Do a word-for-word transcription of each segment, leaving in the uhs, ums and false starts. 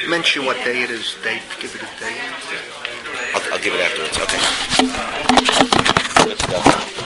mention what day it is. Date. Give it a date. I'll, I'll give it afterwards. Okay. Let's go.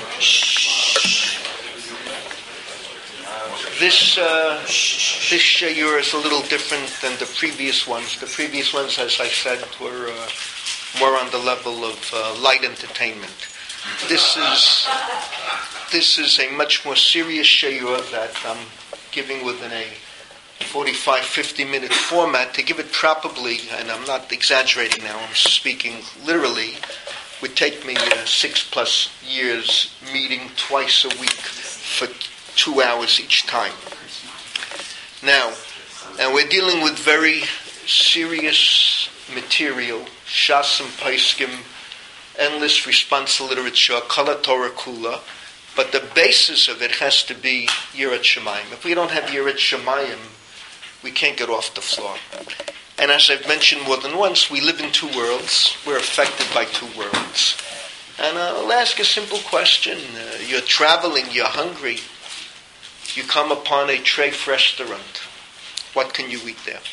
This uh, this shiur is a little different than the previous ones. The previous ones, as I said, were uh, more on the level of uh, light entertainment. This is this is a much more serious shiur that I'm giving within a forty-five, fifty minute format. To give it properly, and I'm not exaggerating now, I'm speaking literally, would take me uh, six plus years meeting twice a week for two hours each time. Now, and we're dealing with very serious material, Shas and Paiskim, endless responsa literature, Kala Torah Kula, but the basis of it has to be Yirat Shamayim. If we don't have Yirat Shamayim, we can't get off the floor. And as I've mentioned more than once, we live in two worlds. We're affected by two worlds. And uh, I'll ask a simple question. Uh, you're traveling, you're hungry. You come upon a treif restaurant. What can you eat there?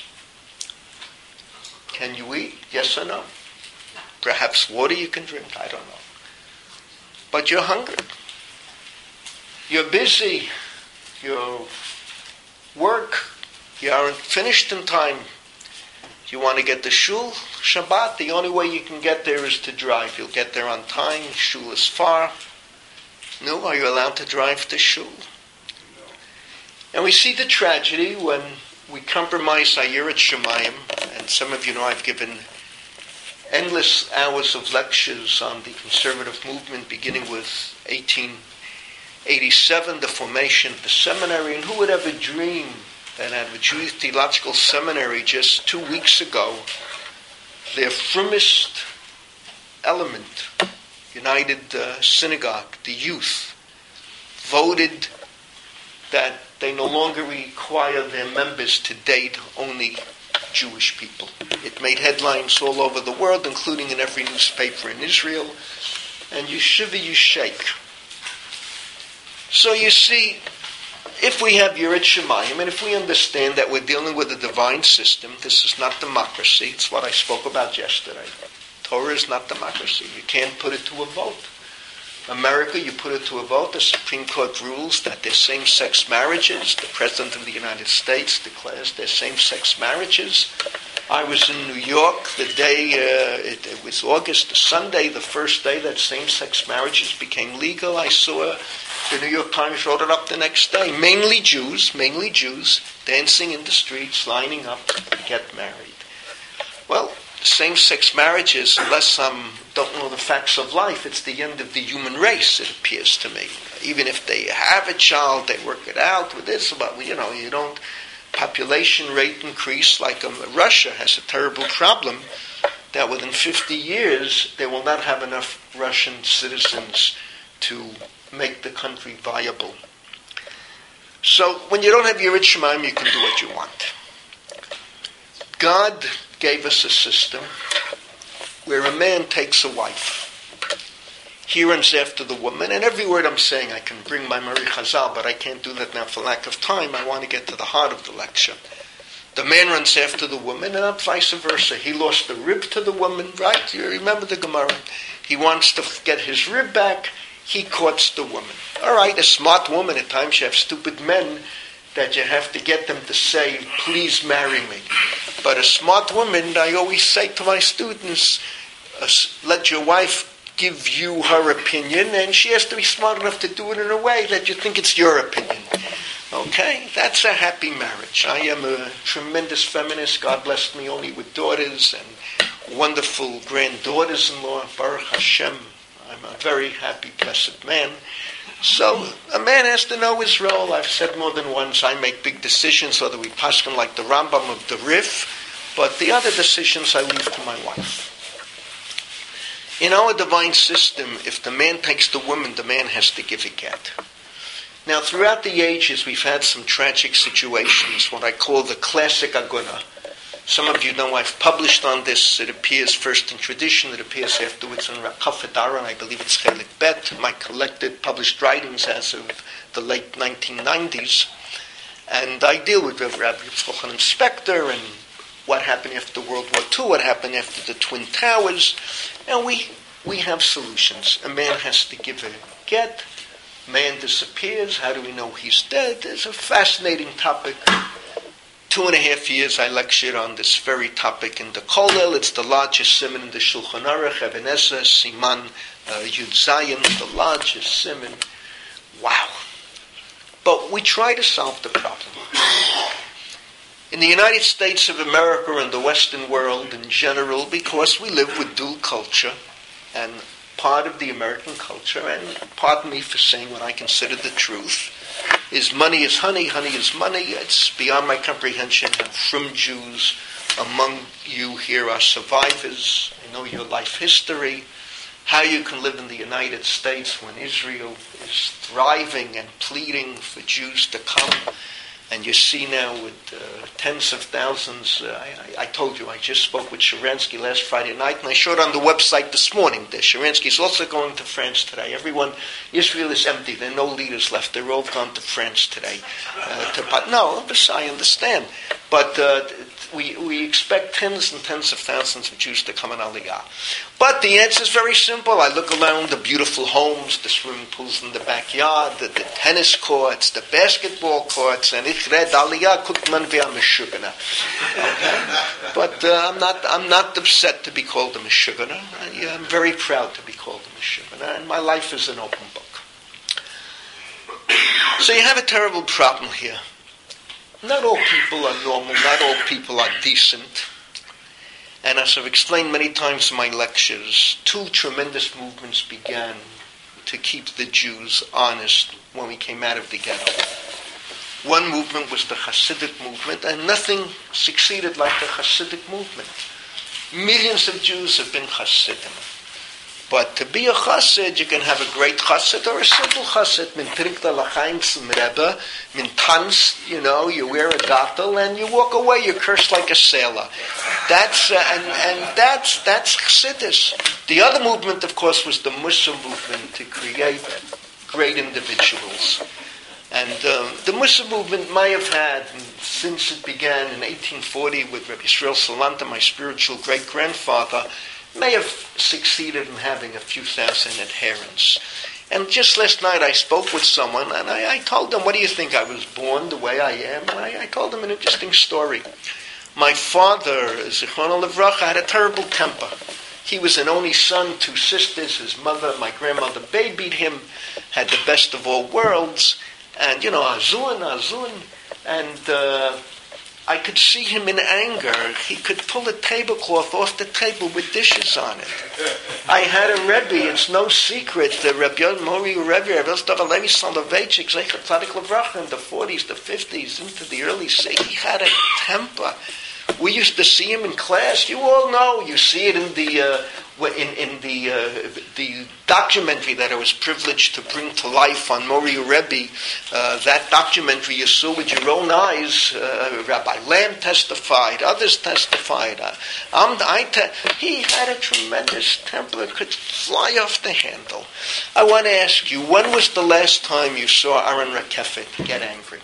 Can you eat? Yes or no? Perhaps water you can drink? I don't know. But you're hungry. You're busy. You work. You aren't finished in time. You want to get to shul, Shabbat, the only way you can get there is to drive. You'll get there on time. Shul is far. No, are you allowed to drive to shul? And we see the tragedy when we compromise our Yirat Shamayim, and some of you know I've given endless hours of lectures on the conservative movement, beginning with eighteen eighty-seven, the formation of the seminary, and who would ever dream that at the Jewish Theological Seminary just two weeks ago, their firmest element, United uh, Synagogue, the youth, voted that they no longer require their members to date only Jewish people. It made headlines all over the world, including in every newspaper in Israel. And you shiver, you shake. So you see, if we have Yirat Shamayim, and if we understand that we're dealing with a divine system, this is not democracy. It's what I spoke about yesterday. Torah is not democracy. You can't put it to a vote. America, you put it to a vote. The Supreme Court rules that they're same-sex marriages. The President of the United States declares they're same-sex marriages. I was in New York the day, uh, it, it was August, the Sunday, the first day that same-sex marriages became legal. I saw the New York Times wrote it up the next day. Mainly Jews, mainly Jews, dancing in the streets, lining up to get married. Well, same-sex marriages, unless I um, don't know the facts of life, it's the end of the human race, it appears to me. Even if they have a child, they work it out with this, but, you know, you don't, population rate increase like um, Russia has a terrible problem that within fifty years, they will not have enough Russian citizens to make the country viable. So, when you don't have Yirat Shamayim, you can do what you want. God gave us a system where a man takes a wife. He runs after the woman, and every word I'm saying I can bring my Mari Chazal, but I can't do that now for lack of time. I want to get to the heart of the lecture. The man runs after the woman, and not vice versa. He lost the rib to the woman, right? You remember the Gemara. He wants to get his rib back. He courts the woman. All right, a smart woman, at times you have stupid men that you have to get them to say, please marry me. But a smart woman, I always say to my students, uh, let your wife give you her opinion, and she has to be smart enough to do it in a way that you think it's your opinion. Okay? That's a happy marriage. I am a tremendous feminist. God blessed me only with daughters and wonderful granddaughters-in-law. Baruch Hashem. I'm a very happy, blessed man. So a man has to know his role. I've said more than once, I make big decisions, whether we paskin like the Rambam of the Rif, but the other decisions I leave to my wife. In our divine system, if the man takes the woman, the man has to give a get. Now, throughout the ages, we've had some tragic situations, what I call the classic aguna. Some of you know I've published on this. It appears first in tradition. It appears afterwards in Rakafet Aron. I believe it's Chelik Bet, my collected published writings as of the late nineteen nineties. And I deal with Rabbi Yitzchok Spector and what happened after World War Two, what happened after the Twin Towers, and we we have solutions. A man has to give a get, man disappears, how do we know he's dead? It's a fascinating topic. Two and a half years I lectured on this very topic in the Kollel. It's the largest simon in the Shulchan Aruch, Eben Ezer, Siman uh, Yud Zayin, the largest simon. Wow. But we try to solve the problem. In the United States of America and the Western world in general, because we live with dual culture, and part of the American culture, and pardon me for saying what I consider the truth, is money is honey, honey is money. It's beyond my comprehension how from Jews among you here are survivors. I know your life history, how you can live in the United States when Israel is thriving and pleading for Jews to come. And you see now with uh, tens of thousands, uh, I, I told you, I just spoke with Sharansky last Friday night, and I showed on the website this morning that Sharansky is also going to France today. Everyone, Israel is empty. There are no leaders left. They're all gone to France today. Uh, to, no, I understand. But uh, we we expect tens and tens of thousands of Jews to come in Aliyah. But the answer is very simple. I look around the beautiful homes, the swimming pools in the backyard, the, the tennis courts, the basketball courts, and ich red Aliyah guckt man wie a Meshugana. Okay? But uh, I'm not I'm not upset to be called a Meshugana. I'm very proud to be called a Meshugana, and my life is an open book. So you have a terrible problem here. Not all people are normal, not all people are decent. And as I've explained many times in my lectures, two tremendous movements began to keep the Jews honest when we came out of the ghetto. One movement was the Hasidic movement, and nothing succeeded like the Hasidic movement. Millions of Jews have been Hasidim. But to be a chassid, you can have a great chassid or a simple chassid. Min trinkt a l'chaim zum Rebbe, min tanz, you know, you wear a gattel and you walk away, you curse like a sailor. That's, uh, and, and that's, that's chassidus. The other movement, of course, was the Mussar movement to create great individuals. And um, the Mussar movement may have had, since it began in eighteen forty with Rabbi Yisrael Salanta, my spiritual great-grandfather, may have succeeded in having a few thousand adherents. And just last night I spoke with someone, and I, I told them, what do you think, I was born the way I am? And I, I told them an interesting story. My father, Zichrono Livracha, had a terrible temper. He was an only son, two sisters, his mother, my grandmother babied him, had the best of all worlds, and, you know, Azun, Azun, and uh, I could see him in anger. He could pull a tablecloth off the table with dishes on it. I had a Rebbe, it's no secret, the Rebbe Mori Rebbe, Rebbe Levi Soloveitchik, Zecher Tzadik Livracha, in the forties, the fifties, into the early sixties. He had a temper. We used to see him in class. You all know. You see it in the uh, in in the uh, the documentary that I was privileged to bring to life on Mori Rebbe. Uh, that documentary you saw with your own eyes. Uh, Rabbi Lamb testified. Others testified. Uh, um, I te- he had a tremendous temper that could fly off the handle. I want to ask you, when was the last time you saw Aaron Rakefet get angry?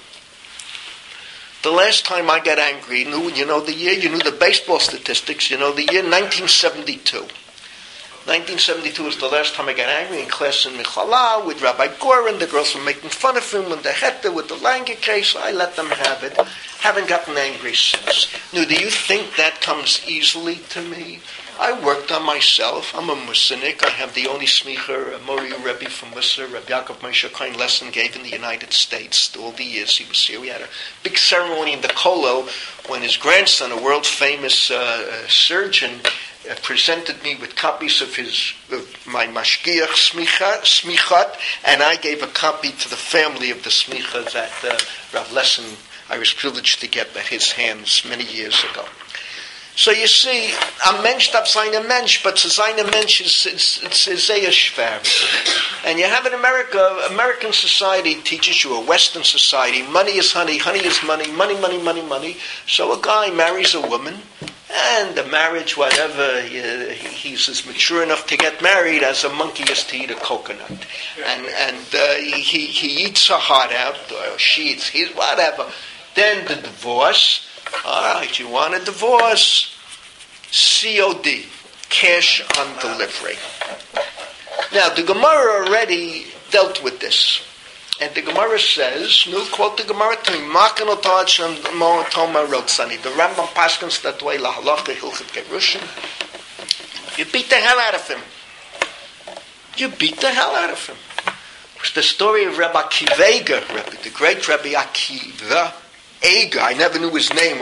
The last time I got angry, you knew, you know the year, you knew the baseball statistics, you know the year, nineteen seventy-two. nineteen seventy-two was the last time I got angry in class in Michala with Rabbi Gorin. The girls were making fun of him with the Hette, with the Langer case. I let them have it. Haven't gotten angry since. Now, do you think that comes easily to me? I worked on myself. I'm a Mussarnik. I have the only smicha, a Mori Rebbe from Mussar, Rabbi Yaakov Moshe Cohen lesson gave in the United States all the years he was here. We had a big ceremony in the Kollel when his grandson, a world-famous uh, surgeon, uh, presented me with copies of his of my mashgiach smicha, smichat, and I gave a copy to the family of the smicha that uh, Rav Lesson, I was privileged to get at his hands many years ago. So you see, a mensch darf sein a mensch, but to sein a mensch is it's sehr schwer. And you have in America, American society teaches you, a Western society, money is honey, honey is money, money, money, money, money. So a guy marries a woman, and the marriage, whatever, he, he's as mature enough to get married as a monkey is to eat a coconut. And and uh, he, he eats her heart out, or she eats his, whatever. Then the divorce. All right, you want a divorce? C O D, cash on delivery. Now, the Gemara already dealt with this. And the Gemara says, no, quote the Gemara to me, Makan otach and Toma Rotsani. The Rambam Paskins that way, La Halacha Hilchot Gerushin. You beat the hell out of him. You beat the hell out of him. It's the story of Rabbi Akiva Eiger, the great Rabbi Akiva Eiger. I never knew his name.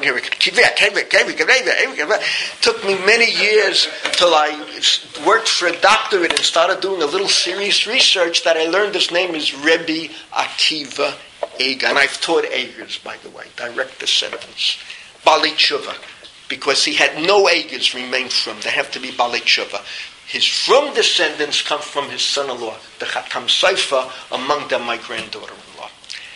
Took me many years till I worked for a doctorate and started doing a little serious research that I learned his name is Rabbi Akiva Eiger. And I've taught Eigers, by the way, direct descendants. Bali Tshuva. Because he had no Eigers remained from. They have to be Bali Tshuva. His from descendants come from his son-in-law, the Chatam Seifa, among them my granddaughter-in-law.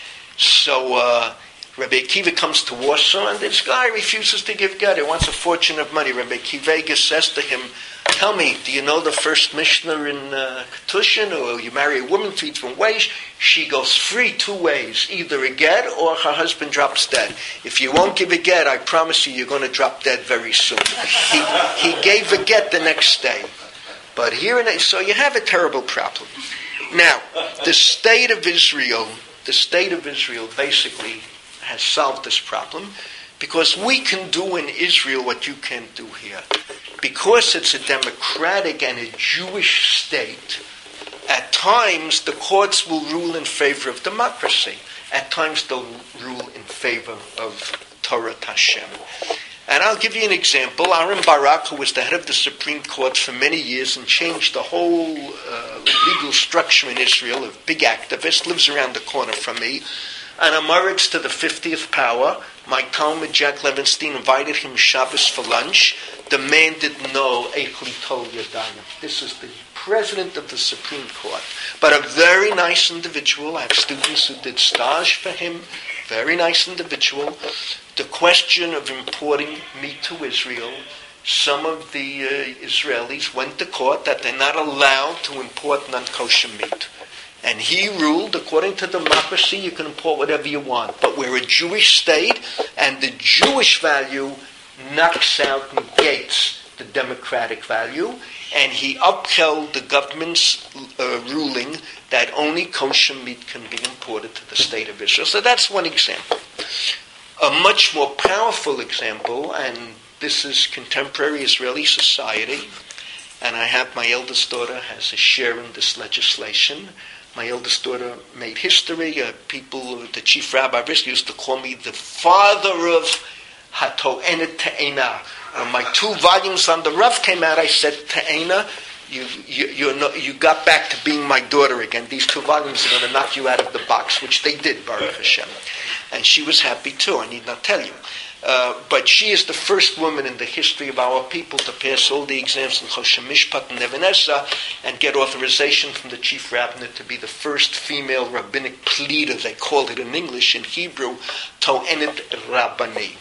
So uh, Rabbi Akiva comes to Warsaw, and this guy refuses to give get. He wants a fortune of money. Rabbi Akiva says to him, tell me, do you know the first Mishnah in uh, Ketushin, or you marry a woman three different ways? She goes free two ways, either a get or her husband drops dead. If you won't give a get, I promise you, you're going to drop dead very soon. He, he gave a get the next day. But here, in, so you have a terrible problem. Now, the state of Israel, the state of Israel basically has solved this problem because we can do in Israel what you can't do here. Because it's a democratic and a Jewish state, at times the courts will rule in favor of democracy. At times they'll rule in favor of Torah Hashem. And I'll give you an example. Aaron Barak, who was the head of the Supreme Court for many years and changed the whole uh, legal structure in Israel, a big activist, lives around the corner from me. And a marriage to the fiftieth power, my Talmud Jack Levenstein invited him Shabbos for lunch. The man didn't know Eichli Tol Yadayim. This is the president of the Supreme Court. But a very nice individual. I have students who did stage for him. Very nice individual. The question of importing meat to Israel, some of the uh, Israelis went to court that they're not allowed to import non-kosher meat. And he ruled, according to democracy, you can import whatever you want. But we're a Jewish state, and the Jewish value knocks out, negates the democratic value. And he upheld the government's uh, ruling that only kosher meat can be imported to the state of Israel. So that's one example. A much more powerful example, and this is contemporary Israeli society, and I have my eldest daughter has a share in this legislation. My eldest daughter made history. Uh, people, the chief rabbi used to call me the father of Hatoenet Te'ena. When my two volumes on the Rav came out, I said, Te'ena, you, you, you're no, you got back to being my daughter again. These two volumes are going to knock you out of the box, which they did, Baruch Hashem. And she was happy too, I need not tell you. Uh, but she is the first woman in the history of our people to pass all the exams in Choshen Mishpat and Even HaEzra and get authorization from the chief rabbinate to be the first female rabbinic pleader, they call it in English, in Hebrew, To'enet Rabbani.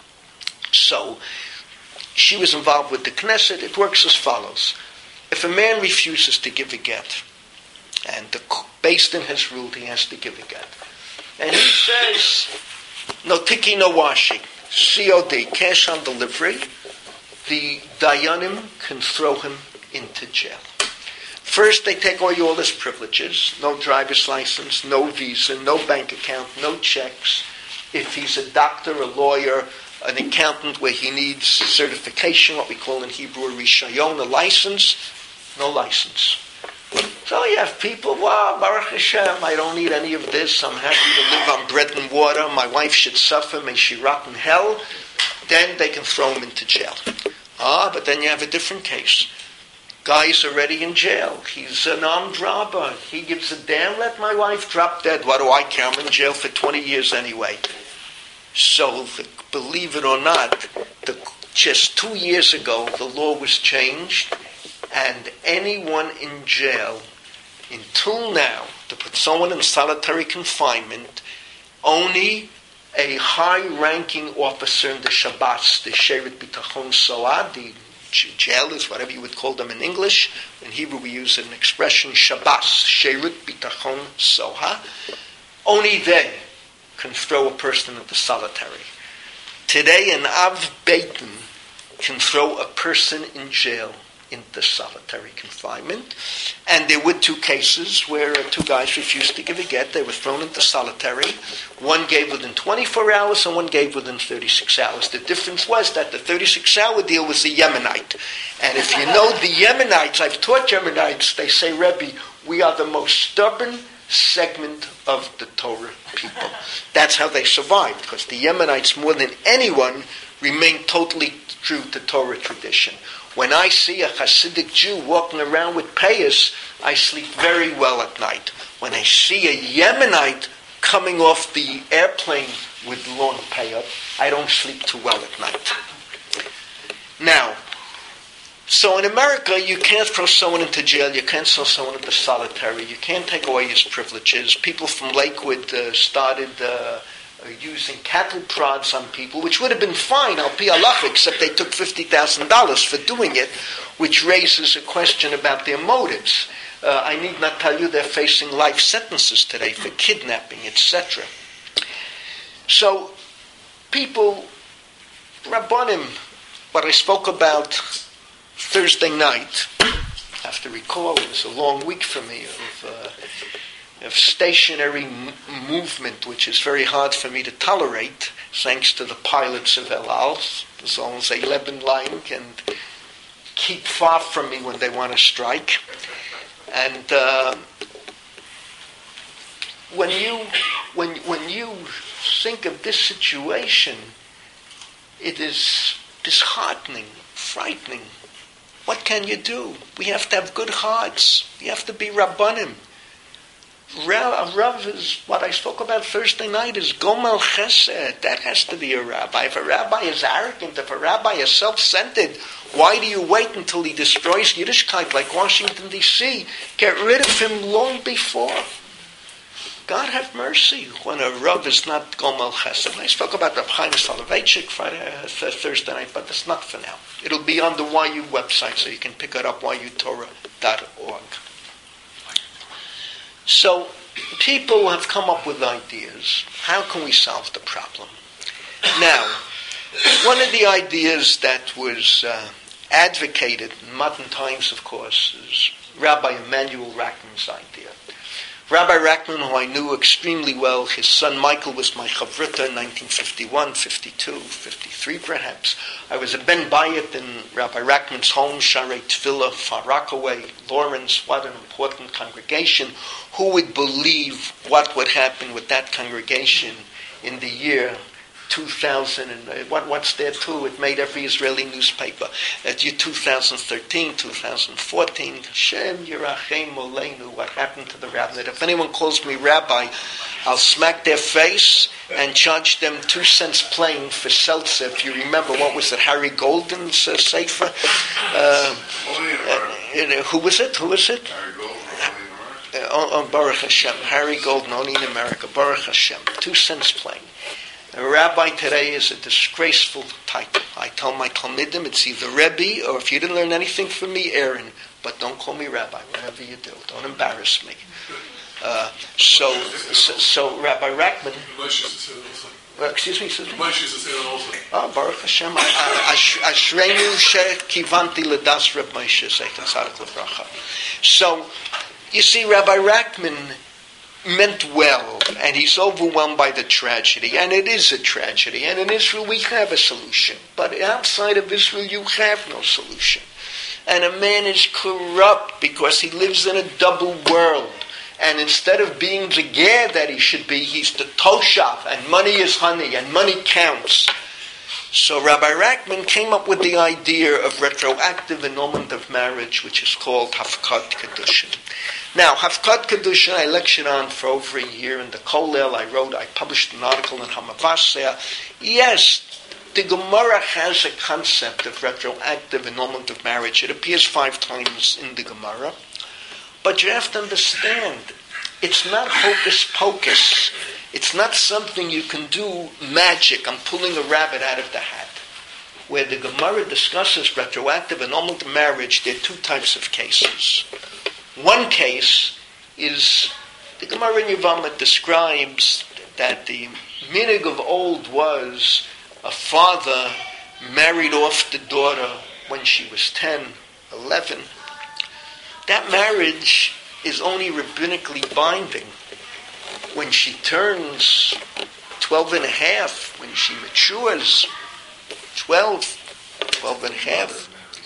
So, she was involved with the Knesset. It works as follows. If a man refuses to give a get, and the Beis Din has ruled he has to give a get, and he says, no tiki, no washi, C O D, cash on delivery, the Dayanim can throw him into jail. First, they take away all his privileges, no driver's license, no visa, no bank account, no checks. If he's a doctor, a lawyer, an accountant where he needs certification, what we call in Hebrew a rishayon, a license, no license. So you have people, wow, Baruch Hashem, I don't need any of this, I'm happy to live on bread and water, my wife should suffer, may she rot in hell. Then they can throw him into jail. Ah, but then you have a different case. Guy's already in jail. He's an armed robber. He gives a damn, let my wife drop dead. What do I care? I'm in jail for twenty years anyway. So, the, believe it or not, the, just two years ago, the law was changed, and anyone in jail, until now, to put someone in solitary confinement, only a high-ranking officer in the Shabbat, the Shevet Bitachon Soad, the jailers, whatever you would call them in English. In Hebrew we use an expression, Shabbat, Shevet Bitachon Soha. Only they can throw a person into solitary. Today, an Av Beitin can throw a person in jail into solitary confinement. And there were two cases where uh, two guys refused to give a get. They were thrown into solitary. One gave within twenty-four hours and one gave within thirty-six hours. The difference was that the thirty-six hour deal was the Yemenite. And if you know the Yemenites, I've taught Yemenites, they say, Rebbe, we are the most stubborn segment of the Torah people. That's how they survived, because the Yemenites, more than anyone, remained totally true to Torah tradition. When I see a Hasidic Jew walking around with payas, I sleep very well at night. When I see a Yemenite coming off the airplane with long payah, I don't sleep too well at night. Now, so in America, you can't throw someone into jail, you can't throw someone into solitary, you can't take away his privileges. People from Lakewood uh, started uh, using cattle prods on people, which would have been fine, al pi halacha, except they took fifty thousand dollars for doing it, which raises a question about their motives. Uh, I need not tell you they're facing life sentences today for kidnapping, et cetera. So, people, Rabbanim, what I spoke about Thursday night, I have to recall, it was a long week for me of, uh, of stationary m- movement, which is very hard for me to tolerate, thanks to the pilots of El Al. As long as they Leban line and keep far from me when they want to strike. And uh, when you when when you think of this situation, it is disheartening, frightening. What can you do? We have to have good hearts. We have to be Rabbanim. Rav, Rav is what I spoke about Thursday night is Gomel Chesed. That has to be a rabbi. If a rabbi is arrogant, if a rabbi is self-centered, why do you wait until he destroys Yiddishkeit like Washington, D C? Get rid of him long before. God have mercy when a Rav is not Gomel Chesed. I spoke about Rav Chaim Soloveitchik Friday, uh, Thursday night, but that's not for now. It'll be on the Y U website, so you can pick it up, y u torah dot org. So, people have come up with ideas. How can we solve the problem? Now, one of the ideas that was uh, advocated in modern times, of course, is Rabbi Emanuel Rackman's idea. Rabbi Rackman, who I knew extremely well, his son Michael was my chavrita in nineteen fifty-one, fifty-two, fifty-three perhaps. I was a Ben Bayit in Rabbi Rackman's home, Sharei Tefillah, Far Rockaway, Lawrence. What an important congregation. Who would believe what would happen with that congregation in the year two thousand? And what, what's there too? It made every Israeli newspaper. At year two thousand thirteen, two thousand fourteen, Hashem Yerachem Oleinu, what happened to the rabbi? If anyone calls me rabbi, I'll smack their face and charge them two cents plain for seltzer. If you remember, what was it, Harry Golden's uh, sefer? Uh, uh, who was it? Who was it? Harry Golden. Uh, oh, oh, Baruch Hashem. Harry Golden, only in America. Baruch Hashem. Two cents plain. A rabbi today is a disgraceful title. I tell my Talmidim, it's either Rebbe, or if you didn't learn anything from me, Aaron. But don't call me rabbi, whatever you do. Don't embarrass me. Uh, so, so, so Rabbi Rackman... Well, excuse me, excuse me. Oh, Baruch Hashem. Ashrenu shekivanti ledas Reb Moshe Zeitan Tzadik Livracha. So, you see, Rabbi Rackman meant well, and he's overwhelmed by the tragedy, and it is a tragedy, and in Israel we have a solution, but outside of Israel you have no solution. And a man is corrupt because he lives in a double world, and instead of being the ger that he should be, he's the toshav, and money is honey, and money counts. So Rabbi Rackman came up with the idea of retroactive annulment of marriage, which is called Hafkad Kedushin. Now, Hafkad Kedushin, I lectured on for over a year in the Kollel. I wrote, I published an article in Hamavasya. Yes, the Gemara has a concept of retroactive annulment of marriage. It appears five times in the Gemara. But you have to understand, it's not hocus pocus. It's not something you can do magic. I'm pulling a rabbit out of the hat. Where the Gemara discusses retroactive annulment of marriage, there are two types of cases. One case is, the Gemara in Yevamot describes that the minig of old was a father married off the daughter when she was ten, eleven, that marriage is only rabbinically binding when she turns twelve and a half, when she matures, twelve, twelve and a half.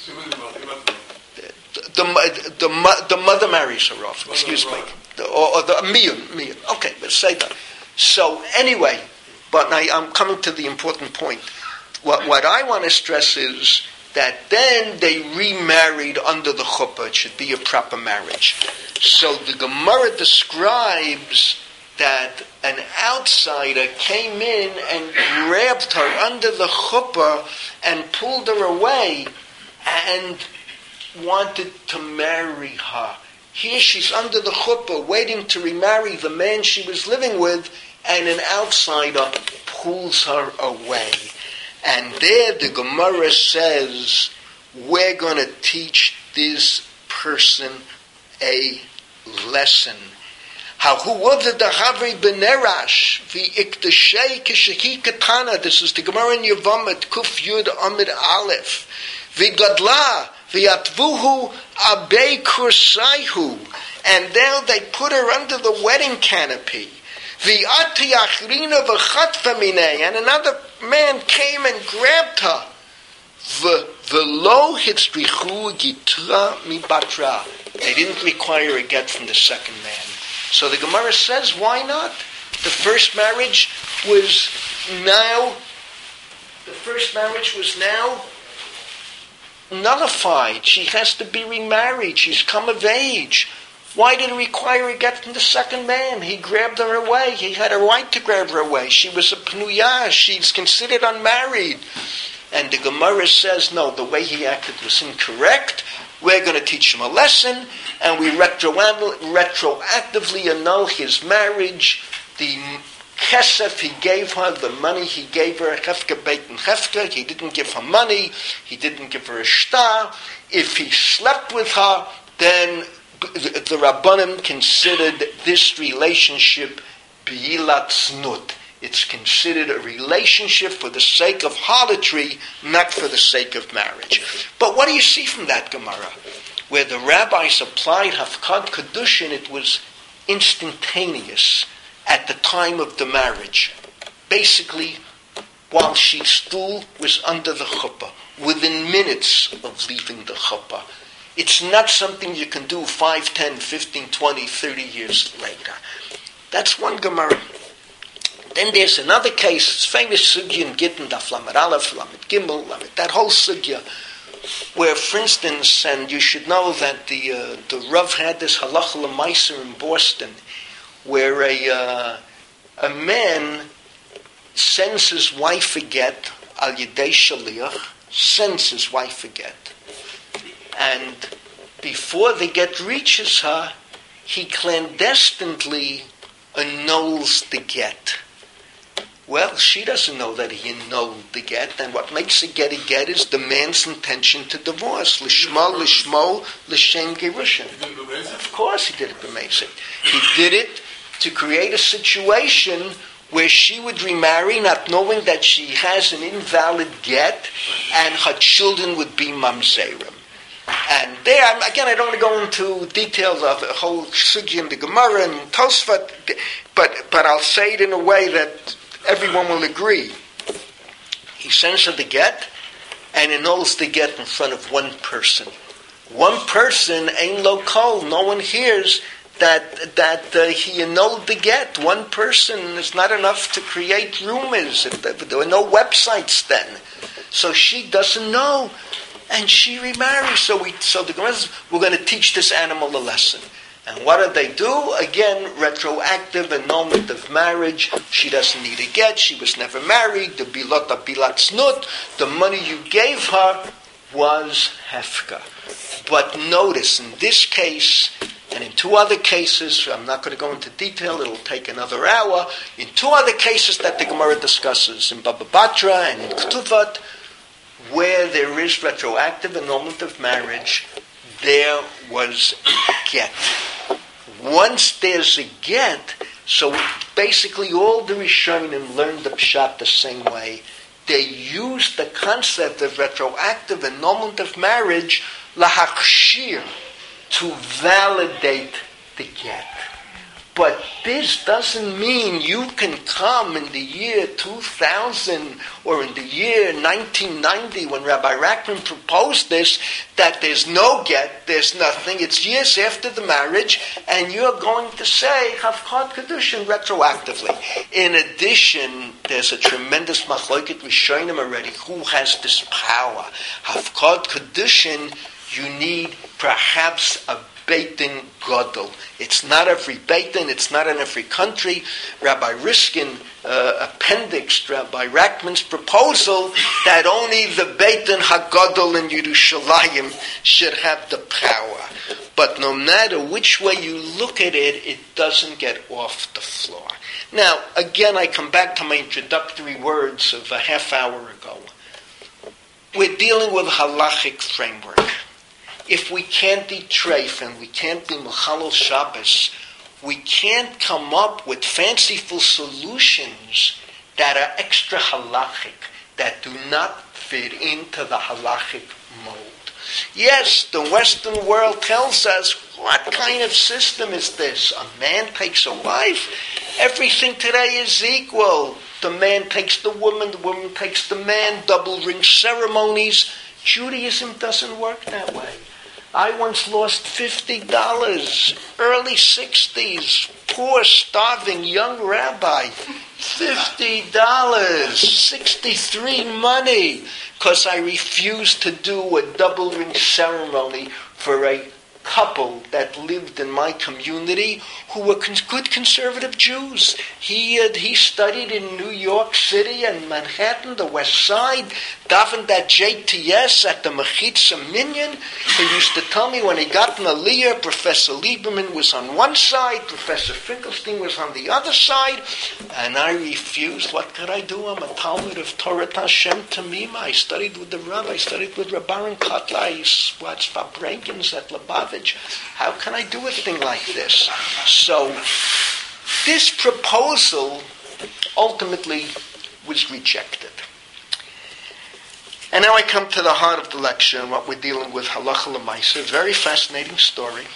The, the, the, the mother marries her off, excuse me. The, or, or the miyun, miyun. Okay, let's say that. So anyway, but I, I'm coming to the important point. What, what I want to stress is that then they remarried under the chuppah. It should be a proper marriage. So the Gemara describes that an outsider came in and grabbed her under the chuppah and pulled her away and wanted to marry her. Here she's under the chuppah waiting to remarry the man she was living with, and an outsider pulls her away. And there the Gemara says, we're going to teach this person a lesson. How who was the Havri Benerash, the Ikdashei Kishahi Katana, this is the Gemara in Yevamot, Kuf Yud Amid Aleph, the Gadla, the Atvuhu Abe Kursaihu, and there they put her under the wedding canopy. The Ati Achrina V'chatva Minei, and another man came and grabbed her. The the lo hitzrichu gitra mi batra. They didn't require a get from the second man. So the Gemara says, why not? The first marriage was now. The first marriage was now nullified. She has to be remarried. She's come of age. Why did it require a get from the second man? He grabbed her away. He had a right to grab her away. She was a pnuyah. She's considered unmarried. And the Gemara says, no, the way he acted was incorrect. We're going to teach him a lesson, and we retroactively annul his marriage. The kesef he gave her, the money he gave her, hefka beitin hefka, he didn't give her money, he didn't give her a shtar. If he slept with her, then the Rabbanim considered this relationship b'ilat znut. It's considered a relationship for the sake of harlotry, not for the sake of marriage. But what do you see from that Gemara? Where the rabbis applied Hafkad Kedushin, it was instantaneous at the time of the marriage. Basically, while she still was under the chuppah, within minutes of leaving the chuppah. It's not something you can do five, ten, fifteen, twenty, thirty years later. That's one Gemara. Then there's another case, it's famous sugya in Gittin, Daf Lamed Aleph, Lamed Gimel, Lamed, that whole sugya, where, for instance, and you should know that the uh, the Rav had this halacha l'maiser in Boston, where a uh, a man sends his wife a get, al yedei shaliach, sends his wife a get, and before the get reaches her, he clandestinely annuls the get. Well, she doesn't know that he annulled the get, and what makes a get a get is the man's intention to divorce. Lishma, lishmo, l'shem gerushin. Of course he did it b'meisik. He did it to create a situation where she would remarry, not knowing that she has an invalid get, and her children would be mamzerim. And there, again, I don't want to go into details of the whole sugya in the Gemara and Tosfot, but but I'll say it in a way that everyone will agree. He sends her the get, and annuls the get in front of one person. One person, ein lo kol, no one hears that that uh, he annulled the get. One person is not enough to create rumors. There were no websites then, so she doesn't know. And she remarries. So we, so the Gemara says, we're going to teach this animal a lesson. And what do they do? Again, retroactive annulment of marriage. She doesn't need a get. She was never married. The bilota bilat znut. The money you gave her was hefka. But notice, in this case, and in two other cases, I'm not going to go into detail, it'll take another hour. In two other cases that the Gemara discusses, in Baba Batra and in Ketuvot, where there is retroactive annulment of marriage, there was a get. Once there's a get, so basically all the Rishonim learned the Pshat the same way. they used the concept of retroactive annulment of marriage, lahakshir, to validate the get. But this doesn't mean you can come in the year two thousand or in the year nineteen ninety when Rabbi Rachman proposed this, that there's no get, there's nothing. It's years after the marriage, and you're going to say Havkot Kedushin retroactively. In addition, there's a tremendous machloket Rishonim already. Who has this power? Havkot Kedushin, you need perhaps a Beit Din Gadol. It's not every Beit Din, it's not in every country. Rabbi Riskin uh, appendixed Rabbi Rachman's proposal that only the Beit Din HaGadol in Yerushalayim should have the power. But no matter which way you look at it, it doesn't get off the floor. Now, again, I come back to my introductory words of a half hour ago. We're dealing with a halachic framework. If we can't eat treif and we can't be Mechalel Shabbos, we can't come up with fanciful solutions that are extra halachic, that do not fit into the halachic mold. Yes, the Western world tells us, what kind of system is this? A man takes a wife? Everything today is equal. The man takes the woman, the woman takes the man, double ring ceremonies. Judaism doesn't work that way. I once lost fifty dollars, early sixties, poor, starving young rabbi, fifty dollars, sixty-three money, because I refused to do a double ring ceremony for a couple that lived in my community who were con- good conservative Jews. He had, he studied in New York City and Manhattan, the West Side, davened at J T S at the Mechitza Minyan. He used to tell me when he got in Aliyah, Professor Lieberman was on one side, Professor Finkelstein was on the other side, and I refused. What could I do? I'm a Talmud of Torah Hashem Tamima. I studied with the Rav, I studied with Rabbaran Kotler, I watched Fabrenkins at Lubavitch. How can I do a thing like this? So, this proposal ultimately was rejected. And now I come to the heart of the lecture and what we're dealing with, Halacha L'Maisa. Very fascinating story.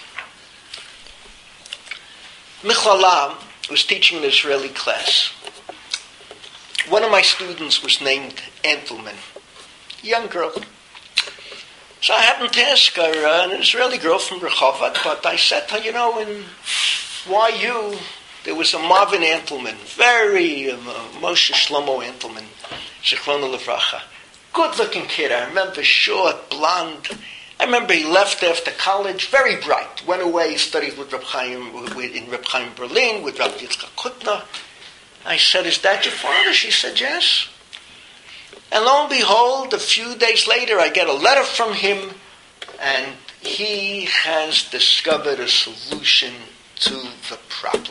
Michlala was teaching an Israeli class. One of my students was named Antelman, young girl. So I happened to ask her, uh, an Israeli girl from Rehovot, but I said to her, you know, in Y U, there was a Marvin Antelman, very, uh, Moshe Shlomo Antelman, Zichrono Livracha. Good-looking kid, I remember, short, blonde. I remember he left after college, very bright. Went away, studied with Reb Chaim, with, in Reb Chaim Berlin, with Reb Yitzchak Kutner. I said, is that your father? She said, yes. And lo and behold, a few days later, I get a letter from him, and he has discovered a solution to the problem.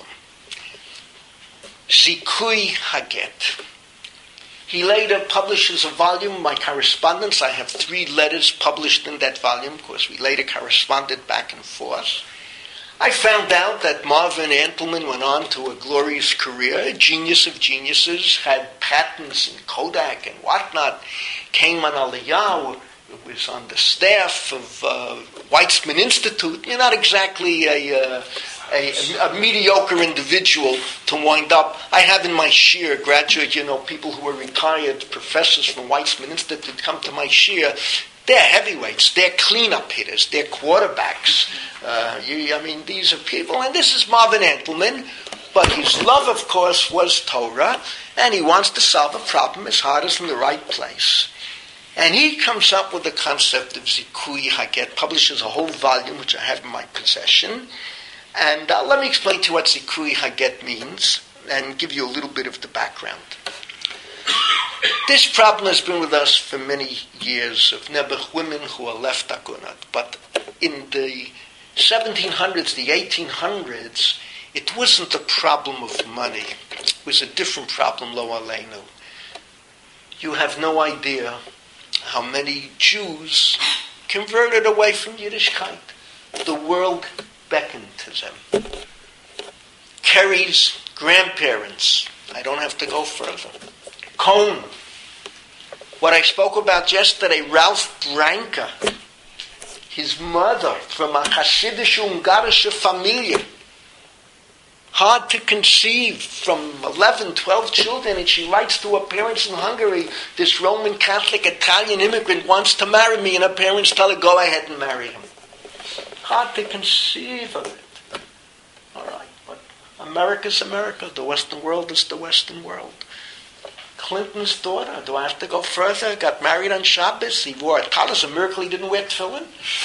Zikui Haget. He later publishes a volume of my correspondence. I have three letters published in that volume, because we later corresponded back and forth. I found out that Marvin Antelman went on to a glorious career, a genius of geniuses, had patents in Kodak and whatnot, came on Aliyah, was on the staff of uh, Weizmann Institute. You're not exactly a, uh, a, a, a mediocre individual to wind up. I have in my shir graduate, you know, people who are retired professors from Weizmann Institute come to my shir. They're heavyweights, they're cleanup hitters, they're quarterbacks. Uh, you, I mean, these are people, and this is Marvin Antelman, but his love, of course, was Torah, and he wants to solve a problem. His heart is in the right place. And he comes up with the concept of Zikui Haget, publishes a whole volume, which I have in my possession. And uh, let me explain to you what Zikui Haget means, and give you a little bit of the background. This problem has been with us for many years of Nebuch women who are left agunat. But in the seventeen hundreds, the eighteen hundreds, it wasn't a problem of money. It was a different problem, lo aleinu. You have no idea how many Jews converted away from Yiddishkeit. The world beckoned to them. Kerry's grandparents, I don't have to go further. Cohn, What I spoke about yesterday, Ralph Branca, his mother from a Hasidic Ungarische Familie, hard to conceive, from eleven, twelve children, and she writes to her parents in Hungary, this Roman Catholic Italian immigrant wants to marry me, and her parents tell her, go ahead and marry him. Hard to conceive of it. All right, but America's America. The Western world is the Western world. Clinton's daughter, do I have to go further? Got married on Shabbos. He wore a talis. A miracle he didn't wear tefillin.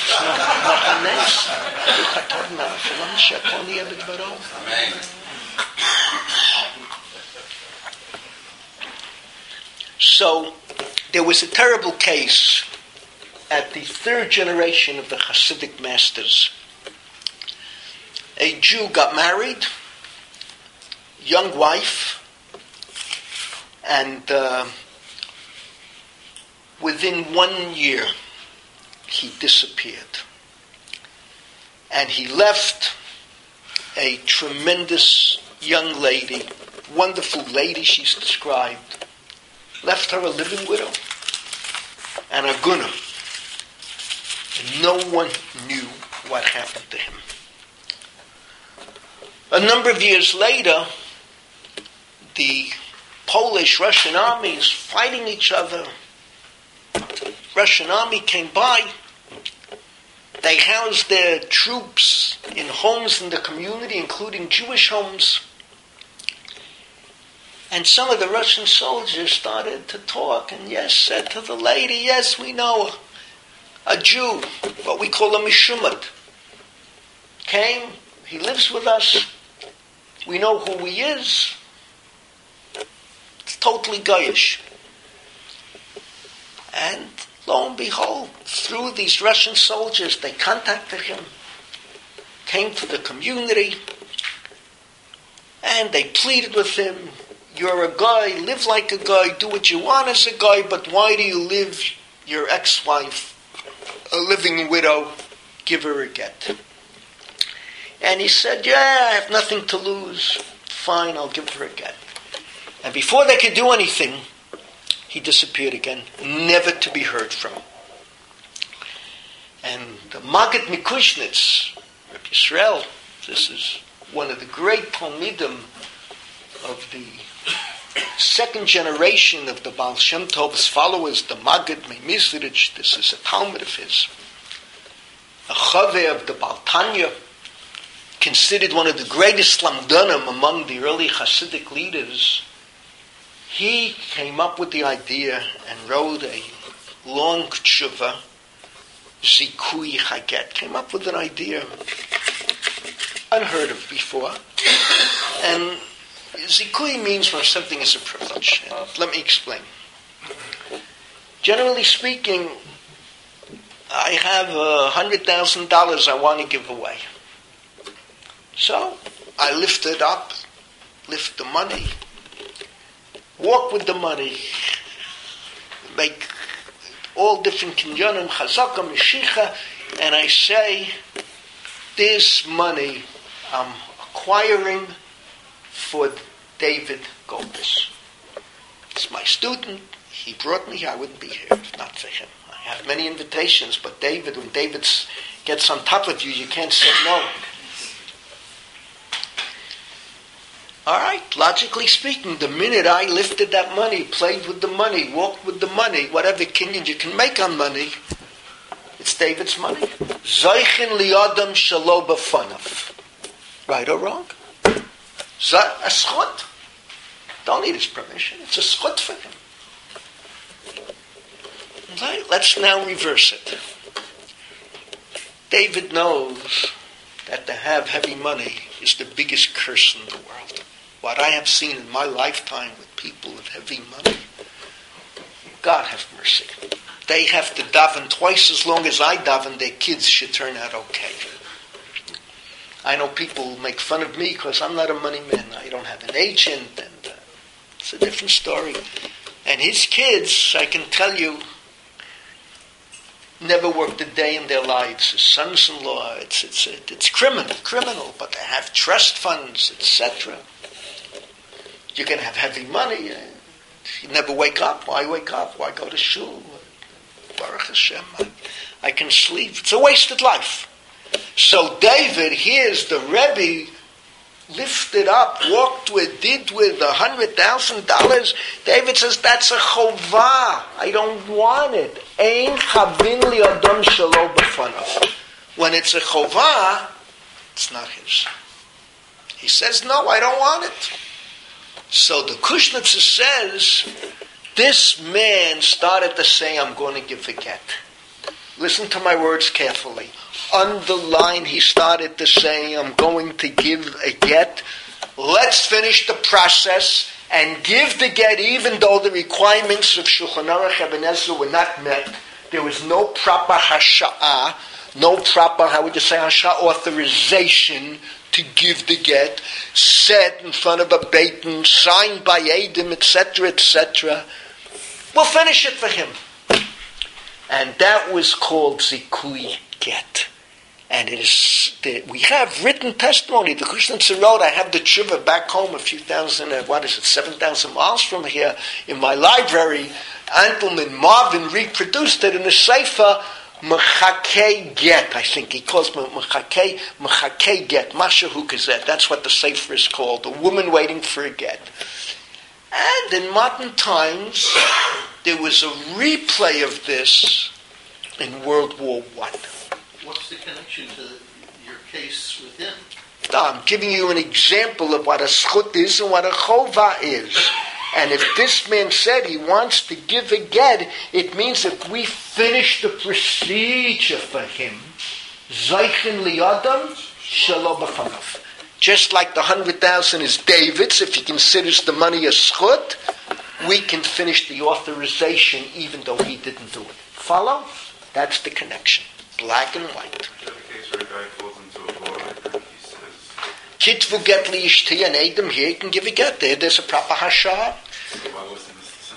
So, there was a terrible case at the third generation of the Hasidic masters. A Jew got married, young wife, and uh, within one year, he disappeared. And he left a tremendous young lady, wonderful lady she's described, left her a living widow and a gunner. And no one knew what happened to him. A number of years later, the Polish-Russian armies fighting each other. Russian army came by. They housed their troops in homes in the community, including Jewish homes. And some of the Russian soldiers started to talk, and yes, said to the lady, yes, we know a Jew, what we call a Mishumad, came, he lives with us, we know who he is. It's totally Goyish. And lo and behold, through these Russian soldiers, they contacted him, came to the community, and they pleaded with him, you're a guy, live like a guy, do what you want as a guy, but why do you live your ex-wife, a living widow, give her a get? And he said, yeah, I have nothing to lose. Fine, I'll give her a get. And before they could do anything, he disappeared again, never to be heard from. And the Maggid Mikushnitz, Rabbi Yisrael, this is one of the great Talmidim of the second generation of the Baal Shem Tov's followers, the Maggid Meimizrich, this is a Talmud of his. A Chaveh of the Baal Tanya, considered one of the greatest Lamdanim among the early Hasidic leaders. He came up with the idea and wrote a long tshuva, Zikui Chaget, came up with an idea unheard of before. And Zikui means when something is a privilege. And let me explain. Generally speaking, I have a hundred thousand dollars I want to give away. So I lift it up, lift the money, walk with the money, make all different kinyanim, chazaka, meshicha, and I say, this money I'm acquiring for David Goldis. It's my student. He brought me here. I wouldn't be here if not for him. I have many invitations, but David, when David gets on top of you, you can't say no. All right, logically speaking, the minute I lifted that money, played with the money, walked with the money, whatever kinyan you can make on money, it's David's money. Zoichin liadam shalo b'fanav. Right or wrong? A schut. Don't need his permission. It's a schut for him. Right, let's now reverse it. David knows that to have heavy money is the biggest curse in the world. What I have seen in my lifetime with people with heavy money, God have mercy. They have to daven twice as long as I daven. Their kids should turn out okay. I know people make fun of me because I'm not a money man. I don't have an agent, and uh, it's a different story. And his kids, I can tell you, never worked a day in their lives. His sons-in-law, it's it's it's criminal, criminal. But they have trust funds, et cetera. You can have heavy money. Uh, You never wake up. Why wake up? Why go to shul? Baruch Hashem, I, I can sleep. It's a wasted life. So David hears the Rebbe lifted up, walked with, did with a hundred thousand dollars. David says, that's a chovah. I don't want it. Ein chavin li adam shelo b'fanav. When it's a chovah, it's not his. He says, no, I don't want it. So the Kushnitzer says, this man started to say, I'm going to give a get. Listen to my words carefully. Underline, he started to say, I'm going to give a get. Let's finish the process and give the get, even though the requirements of Shulchan Aruch Ibn Ezra were not met. There was no proper hasha'ah, no proper, how would you say, hasha'ah, authorization to give the get, said in front of a beitin, signed by Eidim, et cetera, et cetera. We'll finish it for him. And that was called Zikui get. And it is, the, we have written testimony. The Kushnitzer wrote, I have the tshuva back home a few thousand, uh, what is it, seven thousand miles from here in my library. Antelman Marvin reproduced it in the Sefer, Mechakei get, I think he calls it Mechakei, Mechakei get, Mashahu Kazet. That's what the Sefer is called, a woman waiting for a get. And in modern times, there was a replay of this in World War One. What's the connection to your case with him? I'm giving you an example of what a schut is and what a chovah is. And if this man said he wants to give a get, it means if we finish the procedure for him, Zeichen liyadam shelo b'fanav. Just like the hundred thousand is David's, if he considers the money a schut, we can finish the authorization even though he didn't do it. Follow? That's the connection. Black and white. Is that the case where a guy falls into a bar and he says, Kitvu get li ishti and Adam here, you can give a get there. There's a proper hashah. why wasn't this the same?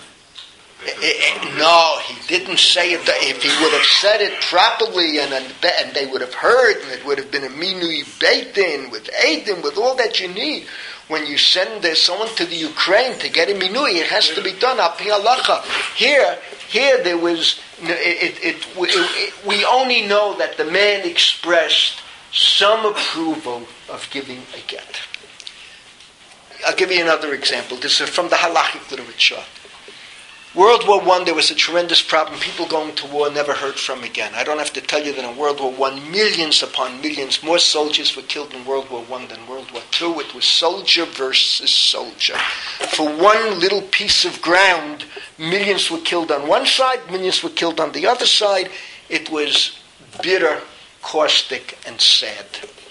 No, he didn't say it. If he would have said it properly and and they would have heard, and it would have been a minui beitin with Adam, with all that you need. When you send someone to the Ukraine to get a minui, it has to be done up halacha. Here, here there was. It, it, it, it, we only know that the man expressed some approval of giving a get. I'll give you another example. This is from the halachic literature. World War One, there was a tremendous problem. People going to war never heard from again. I don't have to tell you that in World War One, millions upon millions more soldiers were killed in World War One than World War Two. It was soldier versus soldier. For one little piece of ground, millions were killed on one side, millions were killed on the other side. It was bitter, caustic, and sad.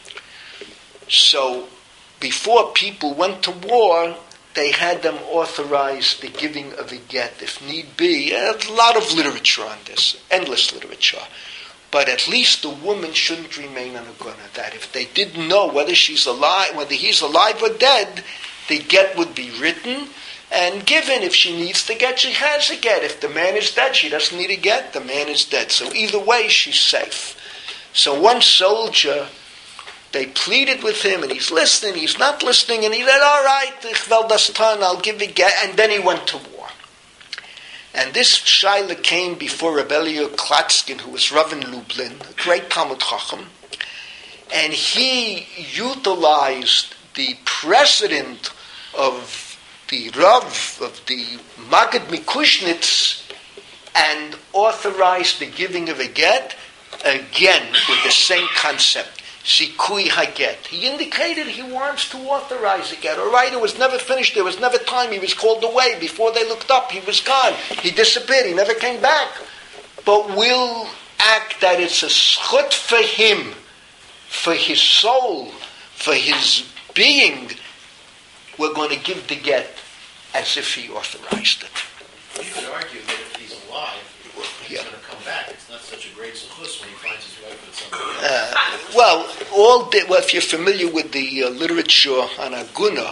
So, before people went to war, they had them authorize the giving of a get, if need be. A lot of literature on this, endless literature. But at least the woman shouldn't remain on a gunner. That if they didn't know whether she's alive, whether he's alive or dead, the get would be written and given. If she needs the get, she has a get. If the man is dead, she doesn't need a get. The man is dead. So either way, she's safe. So one soldier, they pleaded with him, and he's listening, he's not listening, and he said, all right, ich will das tun, I'll give you get, and then he went to war. And this Shaila came before Reb Eliezer Klatskin, who was Rav in Lublin, a great Talmud Chacham, and he utilized the precedent of the Rav, of the Maggid Mikushnitz, and authorized the giving of a get, again, with the same concept. Zikui haget. He indicated he wants to authorize a get. All right, it was never finished. There was never time. He was called away. Before they looked up, he was gone. He disappeared. He never came back. But we'll act that it's a schut for him, for his soul, for his being. We're going to give the get as if he authorized it. You could argue that if he's alive, he's Yeah. going to come back. It's not such a great suchus when he finds his wife with somebody else. Uh, well, all the, well, if you're familiar with the uh, literature on Aguna,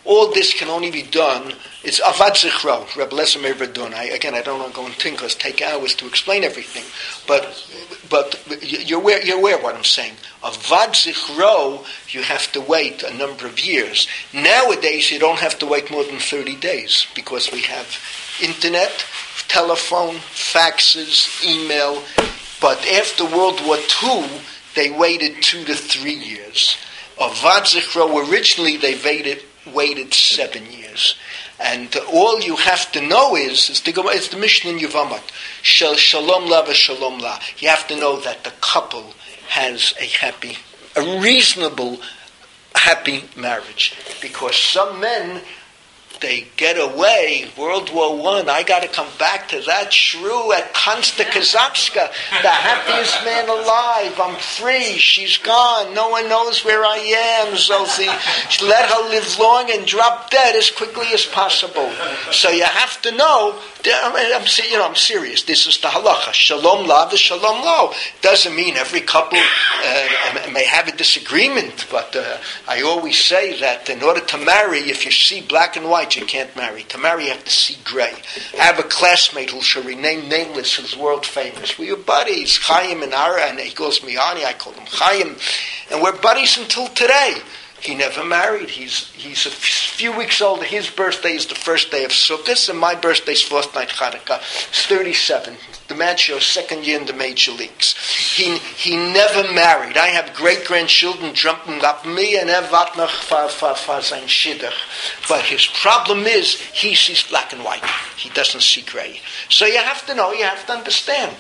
all this can only be done. It's avad zichro, Rebbe Lesser Meir Verdun. I, again, I don't want to go and think, because take hours to explain everything. But but you're aware, you're aware of what I'm saying. Avad zichro, you have to wait a number of years. Nowadays, you don't have to wait more than thirty days, because we have internet, telephone, faxes, email. But after World War Two, they waited two to three years. Avad zichro, originally they waited waited seven years. And all you have to know is, is the, it's the Mishnah in Yevamot, Shal Shalom La v'Shalom La. You have to know that the couple has a happy, a reasonable, happy marriage. Because some men, they get away, World War One, I got to come back to that shrew at Konsta Kazatska, the happiest man alive. I'm free. She's gone. No one knows where I am. So see, let her live long and drop dead as quickly as possible. So you have to know. I'm, you know, I'm serious. This is the halacha. Shalom la v'shalom lo. Doesn't mean every couple uh, may have a disagreement, but uh, I always say that in order to marry, if you see black and white, you can't marry. To marry, you have to see gray. I have a classmate who shall remain nameless, who's world famous. We're buddies, Chaim and Ara, and he calls me Ani, I call him Chaim, and we're buddies until today. He never married. He's he's a few weeks older. His birthday is the first day of Sukkot, and my birthday is fourth night Hanukkah. He's thirty-seven. The man shows second year in the major leagues. He he never married. I have great grandchildren jumping up me and evat noch for for for sein shidduch. But his problem is he sees black and white. He doesn't see gray. So you have to know. You have to understand.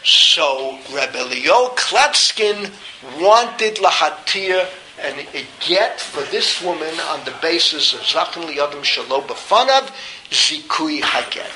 So Rebbe Leo Klatskin wanted lahatir and a get for this woman on the basis of Zachin Li'adam Shalo B'fanav Zikui Haget.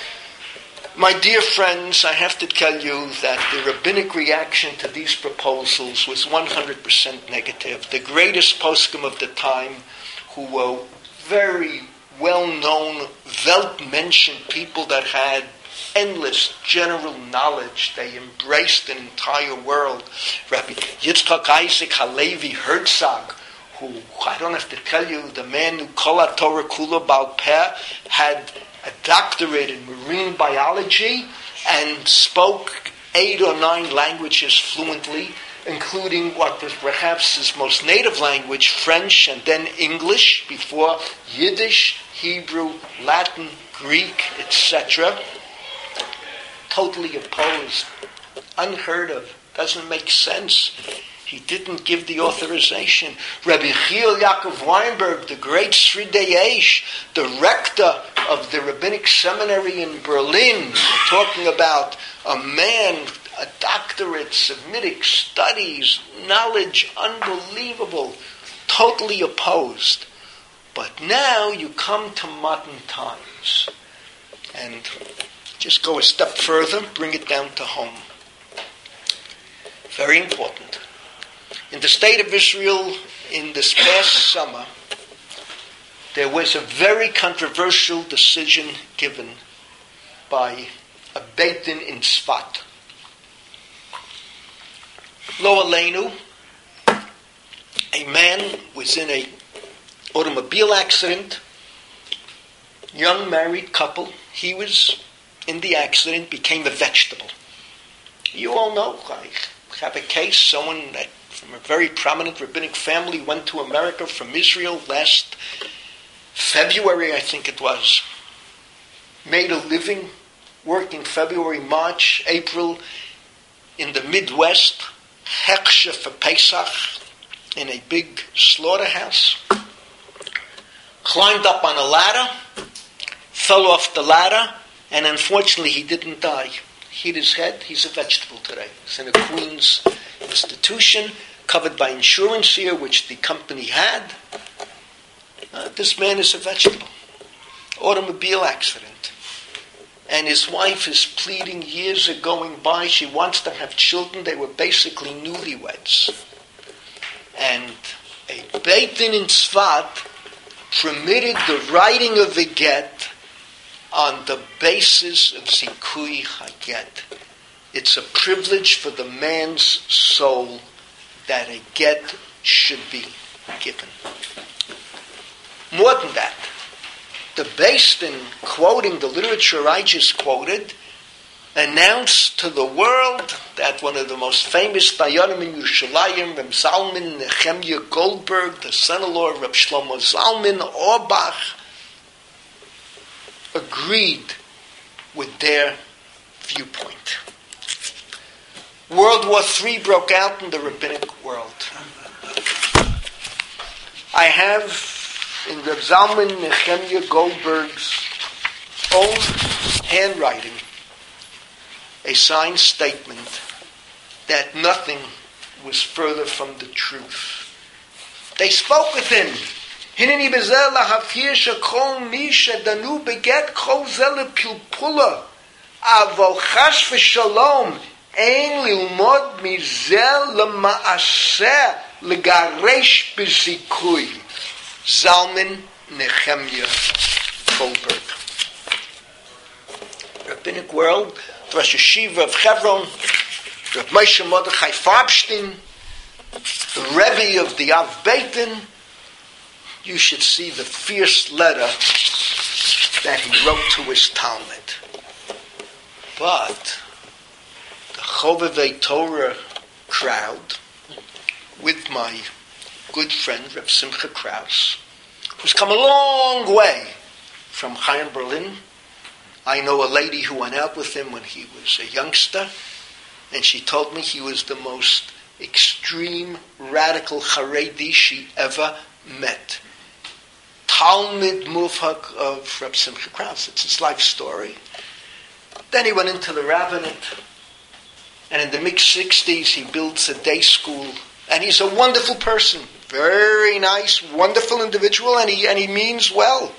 My dear friends, I have to tell you that the rabbinic reaction to these proposals was one hundred percent negative. The greatest poskim of the time, who were very well-known, Welt-mentioned people that had endless general knowledge. They embraced an entire world. Rabbi Yitzchak Isaac Halevi Herzog, who, I don't have to tell you, the man who Kol HaTorah Kula Baal Peh, had a doctorate in marine biology and spoke eight or nine languages fluently, including what was perhaps his most native language, French, and then English, before Yiddish, Hebrew, Latin, Greek, et cetera. Totally opposed, unheard of, doesn't make sense. He didn't give the authorization. Rabbi Chiel Yaakov Weinberg, the great Sridei Eish, the rector of the rabbinic seminary in Berlin, we're talking about a man, a doctorate, Semitic studies, knowledge, unbelievable, totally opposed. But now you come to modern times, and just go a step further, bring it down to home. Very important. In the state of Israel, in this past summer, there was a very controversial decision given by a Beit Din in Tzfat. Lo Aleinu, a man was in an automobile accident, young married couple. He was in the accident, became a vegetable. You all know, I have a case, someone that from a very prominent rabbinic family went to America from Israel last February, I think it was, made a living, working February, March, April in the Midwest, Heksha for Pesach, in a big slaughterhouse, climbed up on a ladder, fell off the ladder, and unfortunately, he didn't die. Hit his head. He's a vegetable today. He's in a Queens institution, covered by insurance here, which the company had. Uh, this man is a vegetable. Automobile accident. And his wife is pleading, years are going by. She wants to have children. They were basically newlyweds. And a Beit Din in Tzfat permitted the writing of a get on the basis of Zikui Haget. It's a privilege for the man's soul that a get should be given. More than that, the Beis Din, quoting the literature I just quoted, announced to the world that one of the most famous Dayanim in Yerushalayim, Reb Zalman Nehemiah Goldberg, the son-in-law of Reb Shlomo Zalman Auerbach, agreed with their viewpoint. World War Three broke out in the rabbinic world. I have in Reb Zalman Nehemiah Goldberg's own handwriting a signed statement that nothing was further from the truth. They spoke with him. Hineni bezel lahafir shekol mi shedanu beget kol zel pilpula avol chash v'shalom ein lilmod mizel lemaaseh legaresh b'zikui. Zalman Nehemiah Goldberg. Rabbinic world, the Rosh Yeshiva of Hebron, Rav Moshe Mordechai Farbstein, the Rebbe of the Av Beit Din. You should see the fierce letter that he wrote to his Talmud. But the Chovevei Torah crowd, with my good friend Reb Simcha Kraus, who's come a long way from Chaim Berlin. I know a lady who went out with him when he was a youngster, and she told me he was the most extreme, radical Haredi she ever met. Talmud Muvhak of Reb Simcha Kraus. It's his life story. Then he went into the rabbinate, and in the mid-sixties he builds a day school, and he's a wonderful person. Very nice, wonderful individual, and he and he means well.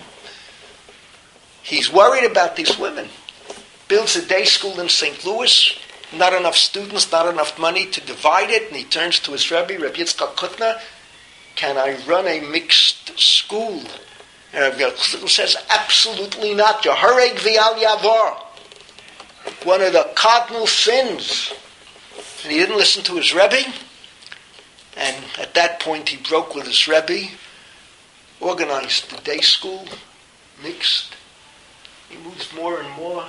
He's worried about these women. Builds a day school in Saint Louis, not enough students, not enough money to divide it, and he turns to his Rebbe, Rebbe Yitzchak Kutner, can I run a mixed school? And Rebbe Yitzchak says, absolutely not. Yahareg v'al yavar. One of the cardinal sins. And he didn't listen to his Rebbe. And at that point he broke with his Rebbe, organized the day school, mixed. He moves more and more,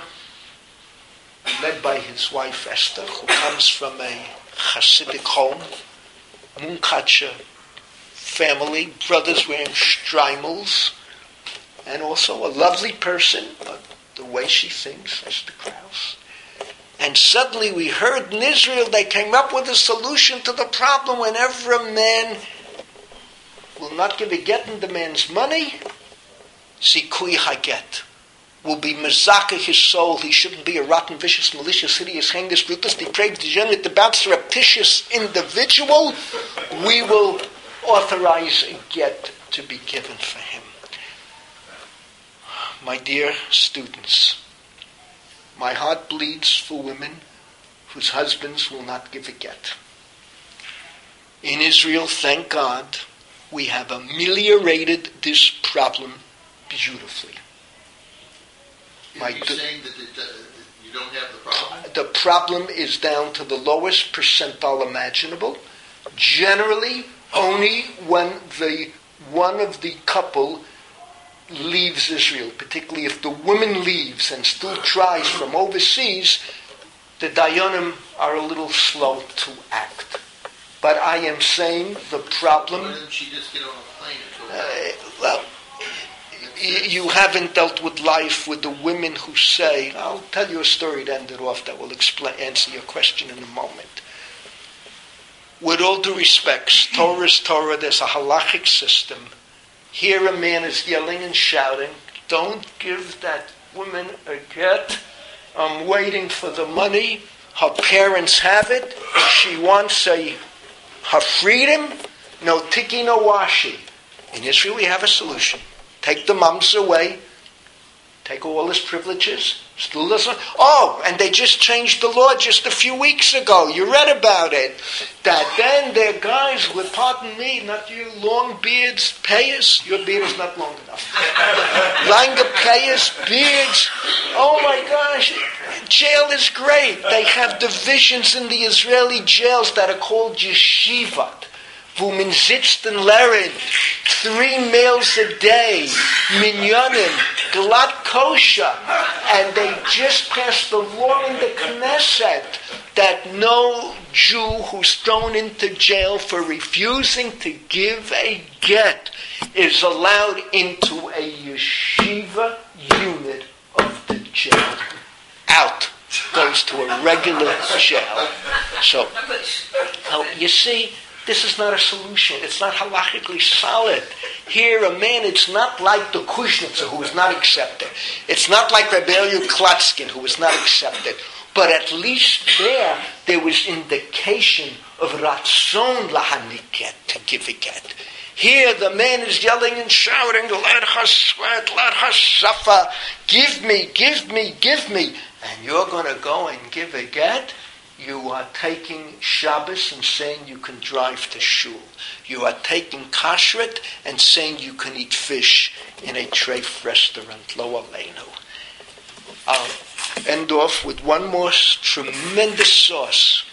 led by his wife Esther, who comes from a Hasidic home, Munkacher family, brothers wearing streimels, and also a lovely person, but the way she thinks, Esther Kraus. And suddenly we heard in Israel they came up with a solution to the problem. Whenever a man will not give a get and demands money, Zikui Haget will be mezakeh his soul. He shouldn't be a rotten, vicious, malicious, hideous, heinous, ruthless, depraved, degenerate, about surreptitious individual. We will authorize a get to be given for him. My dear students, my heart bleeds for women whose husbands will not give a get. In Israel, thank God, we have ameliorated this problem beautifully. Are you saying that it, uh, you don't have the problem? The problem is down to the lowest percentile imaginable. Generally, only when the one of the couple leaves Israel, particularly if the woman leaves and still tries from overseas, the Dayanim are a little slow to act. But I am saying the problem... Why didn't she just get on a plane and go uh, Well, y- you haven't dealt with life with the women who say, I'll tell you a story to end it off that will explain, answer your question in a moment. With all due respects, Torah is Torah, there's a halachic system. Here a man is yelling and shouting, don't give that woman a get. I'm waiting for the money. Her parents have it. She wants a her freedom. No tiki, no washi. In Israel we have a solution. Take the mums away. Take all his privileges. Still doesn't. Oh, and they just changed the law just a few weeks ago. You read about it. That then their guys with, pardon me, not you, long beards, payers. Your beard is not long enough. Longer payers, beards. Oh my gosh, jail is great. They have divisions in the Israeli jails that are called yeshivat. wo man sitzt und lernt, three meals a day, minyanim, glatt kosher, and they just passed the law in the Knesset that no Jew who's thrown into jail for refusing to give a get is allowed into a yeshiva unit of the jail. Out. Goes to a regular jail. So, now, you see, this is not a solution. It's not halachically solid. Here, a man, it's not like the Kuznetzer who was not accepted. It's not like Rebbe Eliezer Klatskin who was not accepted. But at least there, there was indication of ratzon lahaniket, to give a get. Here, the man is yelling and shouting, let us sweat, let us suffer, give me, give me, give me. And you're going to go and give a get? You are taking Shabbos and saying you can drive to shul. You are taking kashrut and saying you can eat fish in a treif restaurant. Lo aleinu. I'll end off with one more tremendous source.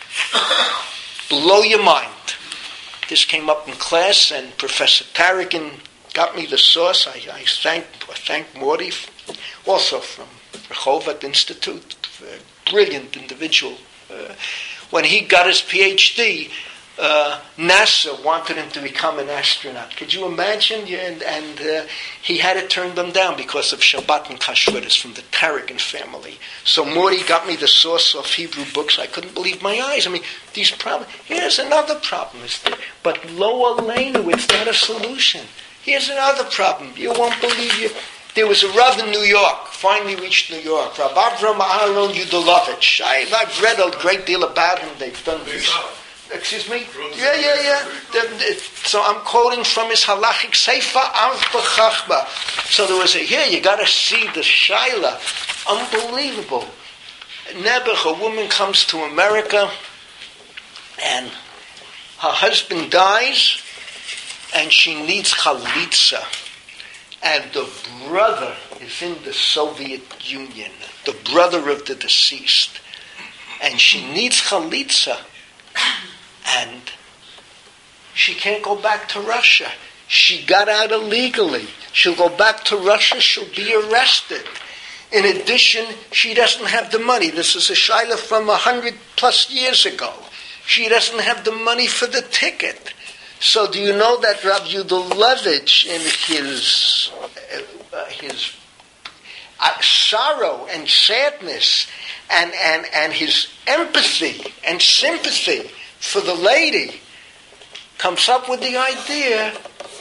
Blow your mind. This came up in class, and Professor Tarragon got me the source. I, I thank I thank Morty, also from Rehovot Institute, a brilliant individual. Uh, when he got his P H D, uh, NASA wanted him to become an astronaut. Could you imagine? Yeah, and and uh, he had to turn them down because of Shabbat and Kashrut from the Tarragon family. So Morty got me the source of Hebrew books. I couldn't believe my eyes. I mean, these problems. Here's another problem. But lo aleinu, it's not a solution. Here's another problem. You won't believe you. There was a Rav in New York, finally reached New York, Rav Avram Aharon Yudalovich. I, I've read a great deal about him. They've done this. Excuse me? Yeah, yeah, yeah. So I'm quoting from his halachic Sefer Arba Chachma. So there was a, here, you got to see the Shaila. Unbelievable. Nebuch, a woman comes to America, and her husband dies, and she needs chalitza. And the brother is in the Soviet Union, the brother of the deceased. And she needs chalitza. And she can't go back to Russia. She got out illegally. She'll go back to Russia, she'll be arrested. In addition, she doesn't have the money. This is a shaila from a hundred plus years ago. She doesn't have the money for the ticket. So do you know that Rav Yudalovich, in his uh, his uh, sorrow and sadness and, and, and his empathy and sympathy for the lady, comes up with the idea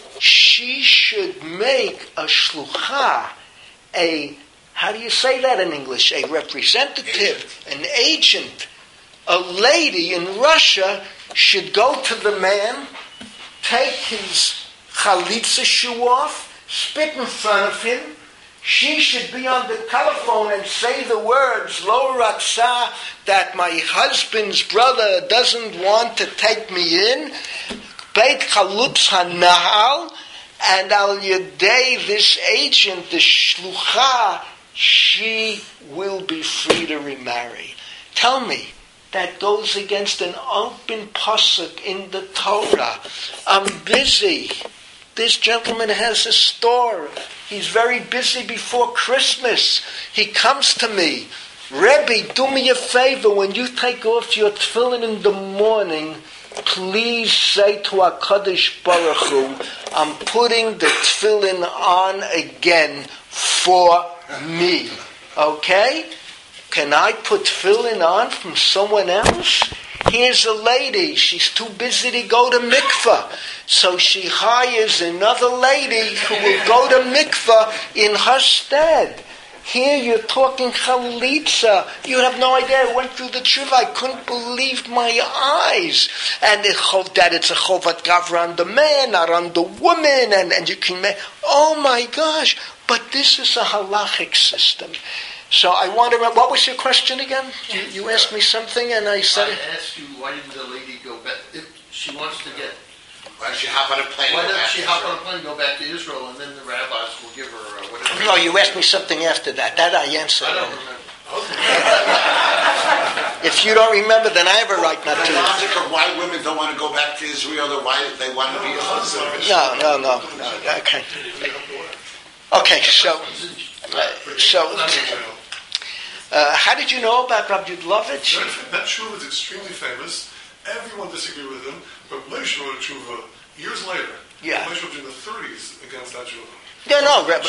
she should make a shlucha, a, how do you say that in English, a representative, an agent, a lady in Russia should go to the man, take his chalitza shoe off, spit in front of him. She should be on the telephone and say the words, Lo Ratzah, that my husband's brother doesn't want to take me in. Beit Chalutz HaNahal, and Al Yedei, this agent, the Shlucha, she will be free to remarry. Tell me, that goes against an open pasuk in the Torah. I'm busy. This gentleman has a store. He's very busy before Christmas. He comes to me. Rebbe, do me a favor. When you take off your tefillin in the morning, please say to HaKadosh Baruch Hu, I'm putting the tefillin on again for me. Okay? Can I put tefillin on from someone else? Here's a lady. She's too busy to go to mikveh. So she hires another lady who will go to mikveh in her stead. Here you're talking chalitza. You have no idea. I went through the tshuva. I couldn't believe my eyes. And it, that it's a chovat gavra on the man, not on the woman. And, and you can make, oh my gosh. But this is a halachic system. So I wonder, what was your question again? You, you asked me something and I said I it. asked you, why didn't the lady go back? If she wants to get, Why don't you hop on a plane? why and go doesn't back she to hop Israel? on a plane and go back to Israel, and then the rabbis will give her uh, whatever? No, you asked me something after that. That I answered. I don't remember. If you don't remember, then I have a right not The to. logic of why women don't want to go back to Israel or why they want to be a husband. No, no, no, no. Okay. Okay, so, uh, so, uh, how did you know about Rabbi Yudlovich? That tshuva is extremely famous. Everyone disagreed with him, but Moshe wrote a tshuva years later. Yeah. Moshe wrote in the thirties against that tshuva. No, no, Reb,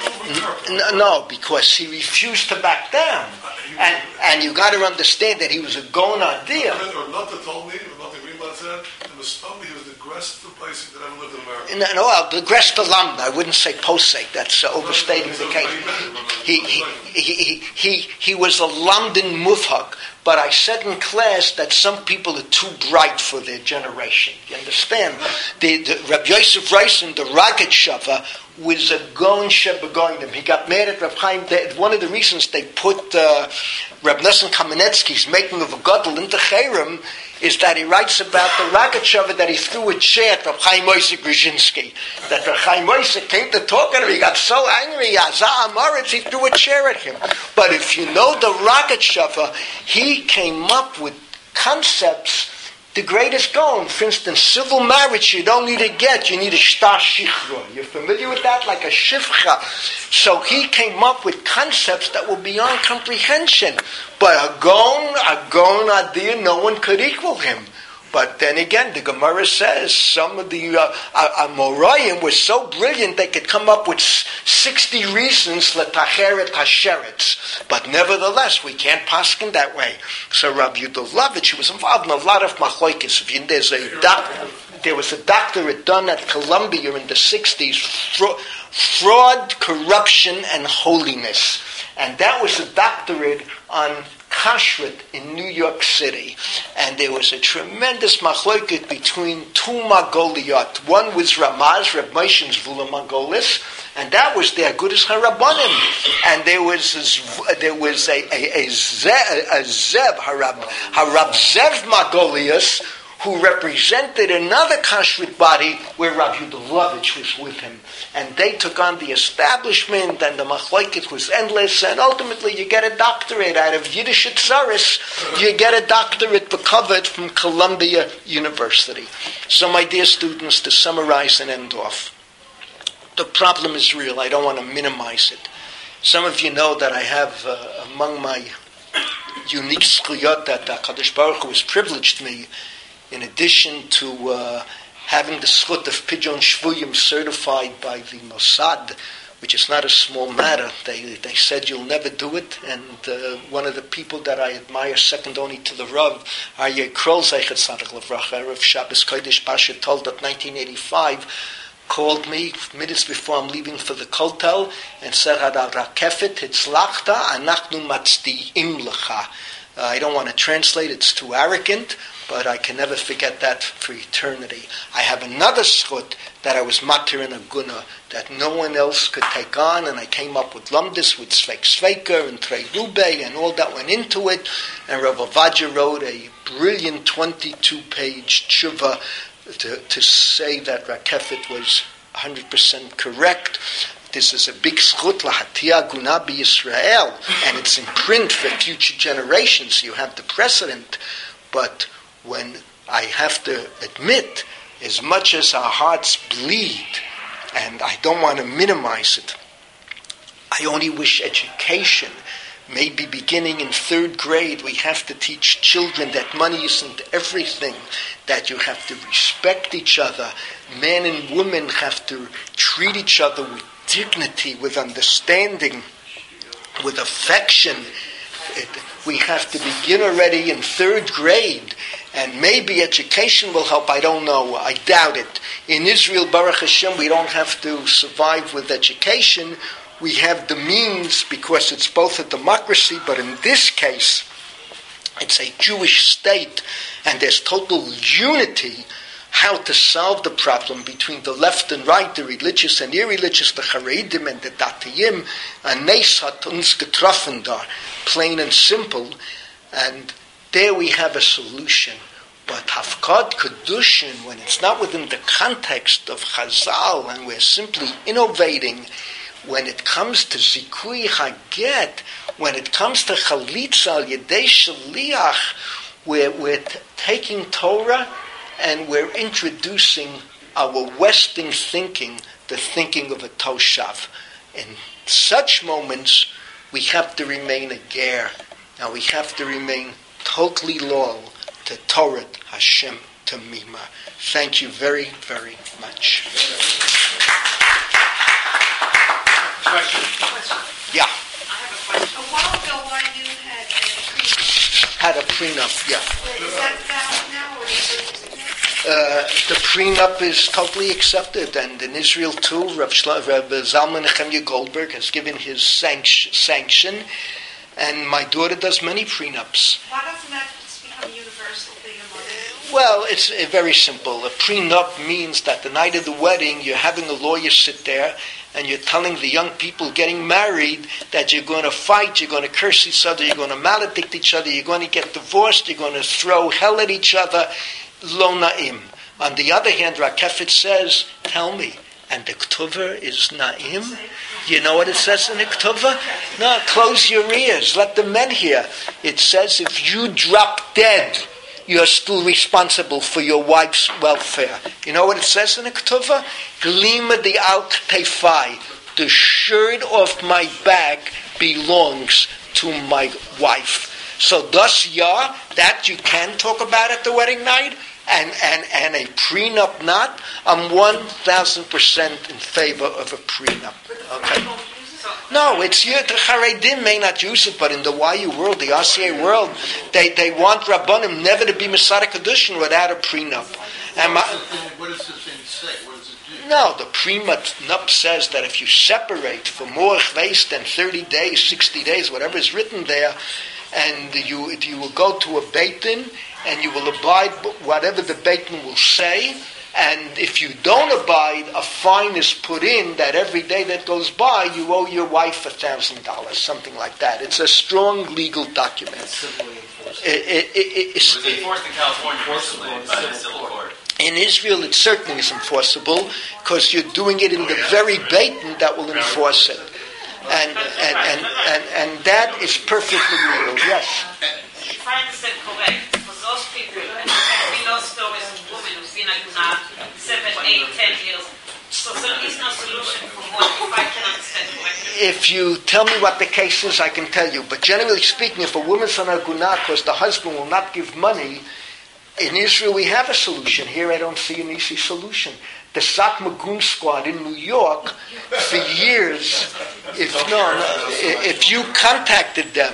uh, no, no, because he refused to back down, and and you got to understand that he was a gon idea. Or not that told me, or not the Greenblatt said, and was told me he was the greatest place that ever lived in America. No, no, well, the Grest alumni, I wouldn't say posek, that's uh, overstating the case. He, he, he, he, he, he was a London mufhag, but I said in class that some people are too bright for their generation. You understand? The, the Reb Yosef Reisen, the Ragged Shava, was a gon shebegoinim. He got mad at Reb Chaim. They, one of the reasons they put uh, Reb Nosson Kamenetsky's making of a gadol into Cherem is that he writes about the Ragged Shava that he threw a chair at Reb Chaim Moshe Grzinski. That Reb Chaim Moshe came to talk to him. He got so angry, Azah Amoritz, he threw a chair at him. But if you know the Ragged Shava, he came up with concepts. The greatest goal, for instance, civil marriage, you don't need a get, you need a shtar shichra. You're familiar with that? Like a shivcha. So he came up with concepts that were beyond comprehension. But a gon, a gon idea, no one could equal him. But then again, the Gemara says some of the uh, Amoraim were so brilliant they could come up with sixty reasons letacheret hasheretz. But nevertheless, we can't paskin that way. So Rabbi Yudlovich was involved in a lot of machlokes. There's a doc, there was a doctorate done at Columbia in the sixties, fra- fraud, corruption, and holiness. And that was a doctorate on kashrut in New York City, and there was a tremendous machloket between two Magoliot. One was Ramaz, Reb Moshe Zvula Magolis, and that was the Agudas Harabanim. And there was a, there was a a, a, Zev, a Zev Harab Harab Zev Magolius, who represented another kashrut body where Rabbi Yudlovich was with him. And they took on the establishment, and the machlokes was endless, and ultimately you get a doctorate out of Yiddish Tzaris, you get a doctorate covered from Columbia University. So my dear students, to summarize and end off, the problem is real. I don't want to minimize it. Some of you know that I have uh, among my unique zchuyot that HaKadosh Baruch Hu has privileged me, in addition to uh, having the zchut of Pidyon Shvuyim certified by the Mossad, which is not a small matter. They they said you'll never do it, and uh, one of the people that I admire, second only to the Rav, Aryeh Kroll Zeichet Tzaddik Levracha, Rav Shabbos Kodesh Pasha told that nineteen eighty-five, called me minutes before I'm leaving for the Kotel and said, Hadal Rakefet Hitzlachta Anachnu Matzdi'im Lecha. I don't want to translate, it's too arrogant, but I can never forget that for eternity. I have another zchut that I was matir in a guna that no one else could take on, and I came up with Lumdis, with Sveik Sveiker and Trey Rube, and all that went into it. And Rav Ovadia wrote a brilliant twenty-two page tshuva to, to say that Rakefet was one hundred percent correct. This is a big zchut lahatia guna b'Yisrael, and it's in print for future generations. You have the precedent, but when I have to admit, as much as our hearts bleed, and I don't want to minimize it, I only wish education, maybe beginning in third grade, we have to teach children that money isn't everything, that you have to respect each other. Men and women have to treat each other with dignity, with understanding, with affection. It, we have to begin already in third grade, and maybe education will help. I don't know. I doubt it. In Israel, Baruch Hashem, we don't have to survive with education. We have the means because it's both a democracy, but in this case, it's a Jewish state, and there's total unity how to solve the problem between the left and right, the religious and irreligious, the Haredim and the Datiyim. And Nes hat uns getroffen da, plain and simple. And there we have a solution. But Hafkad Kedushin, when it's not within the context of Chazal, and we're simply innovating, when it comes to Zikui Haget, When it comes to chalitza al yedei shaliach, we're, we're t- taking Torah and we're introducing our Western thinking, the thinking of a toshav. In such moments, we have to remain a ger, and we have to remain totally loyal to Torah Hashem Tamima. Thank you very, very much. Question. Yeah. I have a question. A while ago, why you had a prenup? Had a prenup, yeah. Is that valid now, or is it? Uh, the prenup is totally accepted, and in Israel too, Rav, Shla, Rav Zalman Nechemya Goldberg has given his sanction, sanction, and my daughter does many prenups. Why doesn't that become a universal thing among you? Well, it's uh, very simple. A prenup means that the night of the wedding, you're having a lawyer sit there, and you're telling the young people getting married that you're going to fight, you're going to curse each other, you're going to maledict each other, you're going to get divorced, you're going to throw hell at each other. Lo na'im. On the other hand, Rakefet says, tell me, and the Ketuvah is na'im? You know what it says in the Ketuvah? No, close your ears, let the men hear. It says if you drop dead, you're still responsible for your wife's welfare. You know what it says in the Ketuvah? Glima di al ktefai. The shirt off my back belongs to my wife. So thus, yeah, that you can talk about at the wedding night, and, and, and a prenup not. I'm one thousand percent in favor of a prenup. Okay. No, it's you. The Haredim may not use it, but in the Y U world, the R C A world, they, they want Rabbanim never to be Masada Kedushin without a prenup. And my, What does the thing say? What does it do? no, the prenup says that if you separate for more chveis than thirty days, sixty days, whatever is written there, and you you will go to a Beit Din, and you will abide whatever the Beit Din will say, and if you don't abide, a fine is put in that every day that goes by, you owe your wife a thousand dollars, something like that. It's a strong legal document. It, it, it, it's, It was enforced in California recently by the civil court. in Israel, it certainly is enforceable because you're doing it in the very Beit Din that will enforce it. And and, and, and and that is perfectly legal. Yes. If I understand correct, for those people, we know stories of women who've been like now seven, eight, ten years. So there is no solution for more, if I can understand correctly. If you tell me what the case is, I can tell you. But generally speaking, if a woman's on a guna because the husband will not give money, in Israel we have a solution. Here I don't see an easy solution. The Satmar Gun Squad in New York, for years, if no, if you contacted them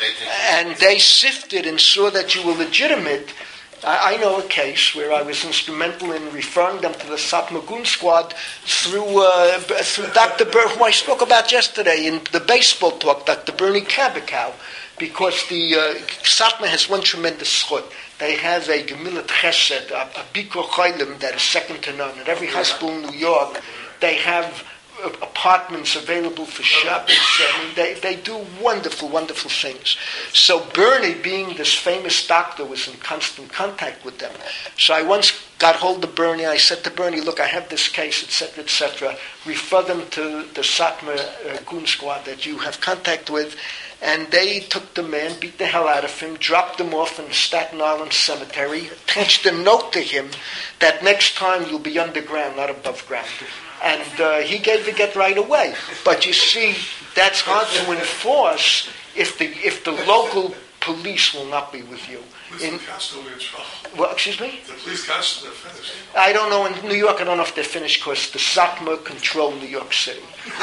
and they sifted and saw that you were legitimate, I, I know a case where I was instrumental in referring them to the Satmar Gun Squad through uh, through Doctor Ber, who I spoke about yesterday in the baseball talk, Doctor Bernie Kabikow, because the uh, Satmar has one tremendous schut. They have a Gemilat Chesed, a, a Bikur Cholim that is second to none. At every hospital in New York, they have uh, apartments available for Shabbos. I mean, they, they do wonderful, wonderful things. So Bernie, being this famous doctor, was in constant contact with them. So I once got hold of Bernie. I said to Bernie, look, I have this case, et cetera, et cetera. Refer them to the Satmar uh, Gun Squad that you have contact with. And they took the man, beat the hell out of him, dropped him off in the Staten Island cemetery, attached a note to him that next time you'll be underground, not above ground. And uh, he gave the get right away. But you see, that's hard to enforce if the if the local police will not be with you. In, the still in trouble. Well, excuse me? The police can't, they're finished. I don't know. In New York, I don't know if they're finished because the Satmar control New York City.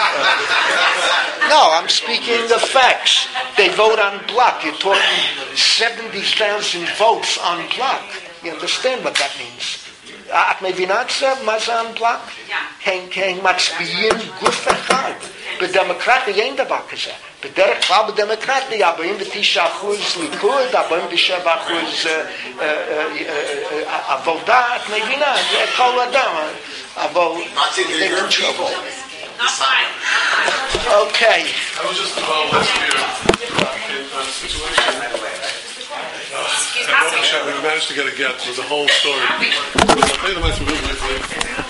Uh, no, I'm speaking the facts. They vote on block. You're talking seventy thousand votes on block. You understand what that means? את מבינה את זה? מה זה on block? הם מצביעים גוף אחד. בדמוקרטיה אין דבר כזה. בדרך כלל בדמוקרטיה ארבעים ותשעה אחוז ליכוד, ארבעים ושבע אחוז עבודה, את מבינה? זה כל אדם. אבל... Okay. I was just about last year in a situation. Uh, we managed to get a get. It was a whole story. I'll tell you the most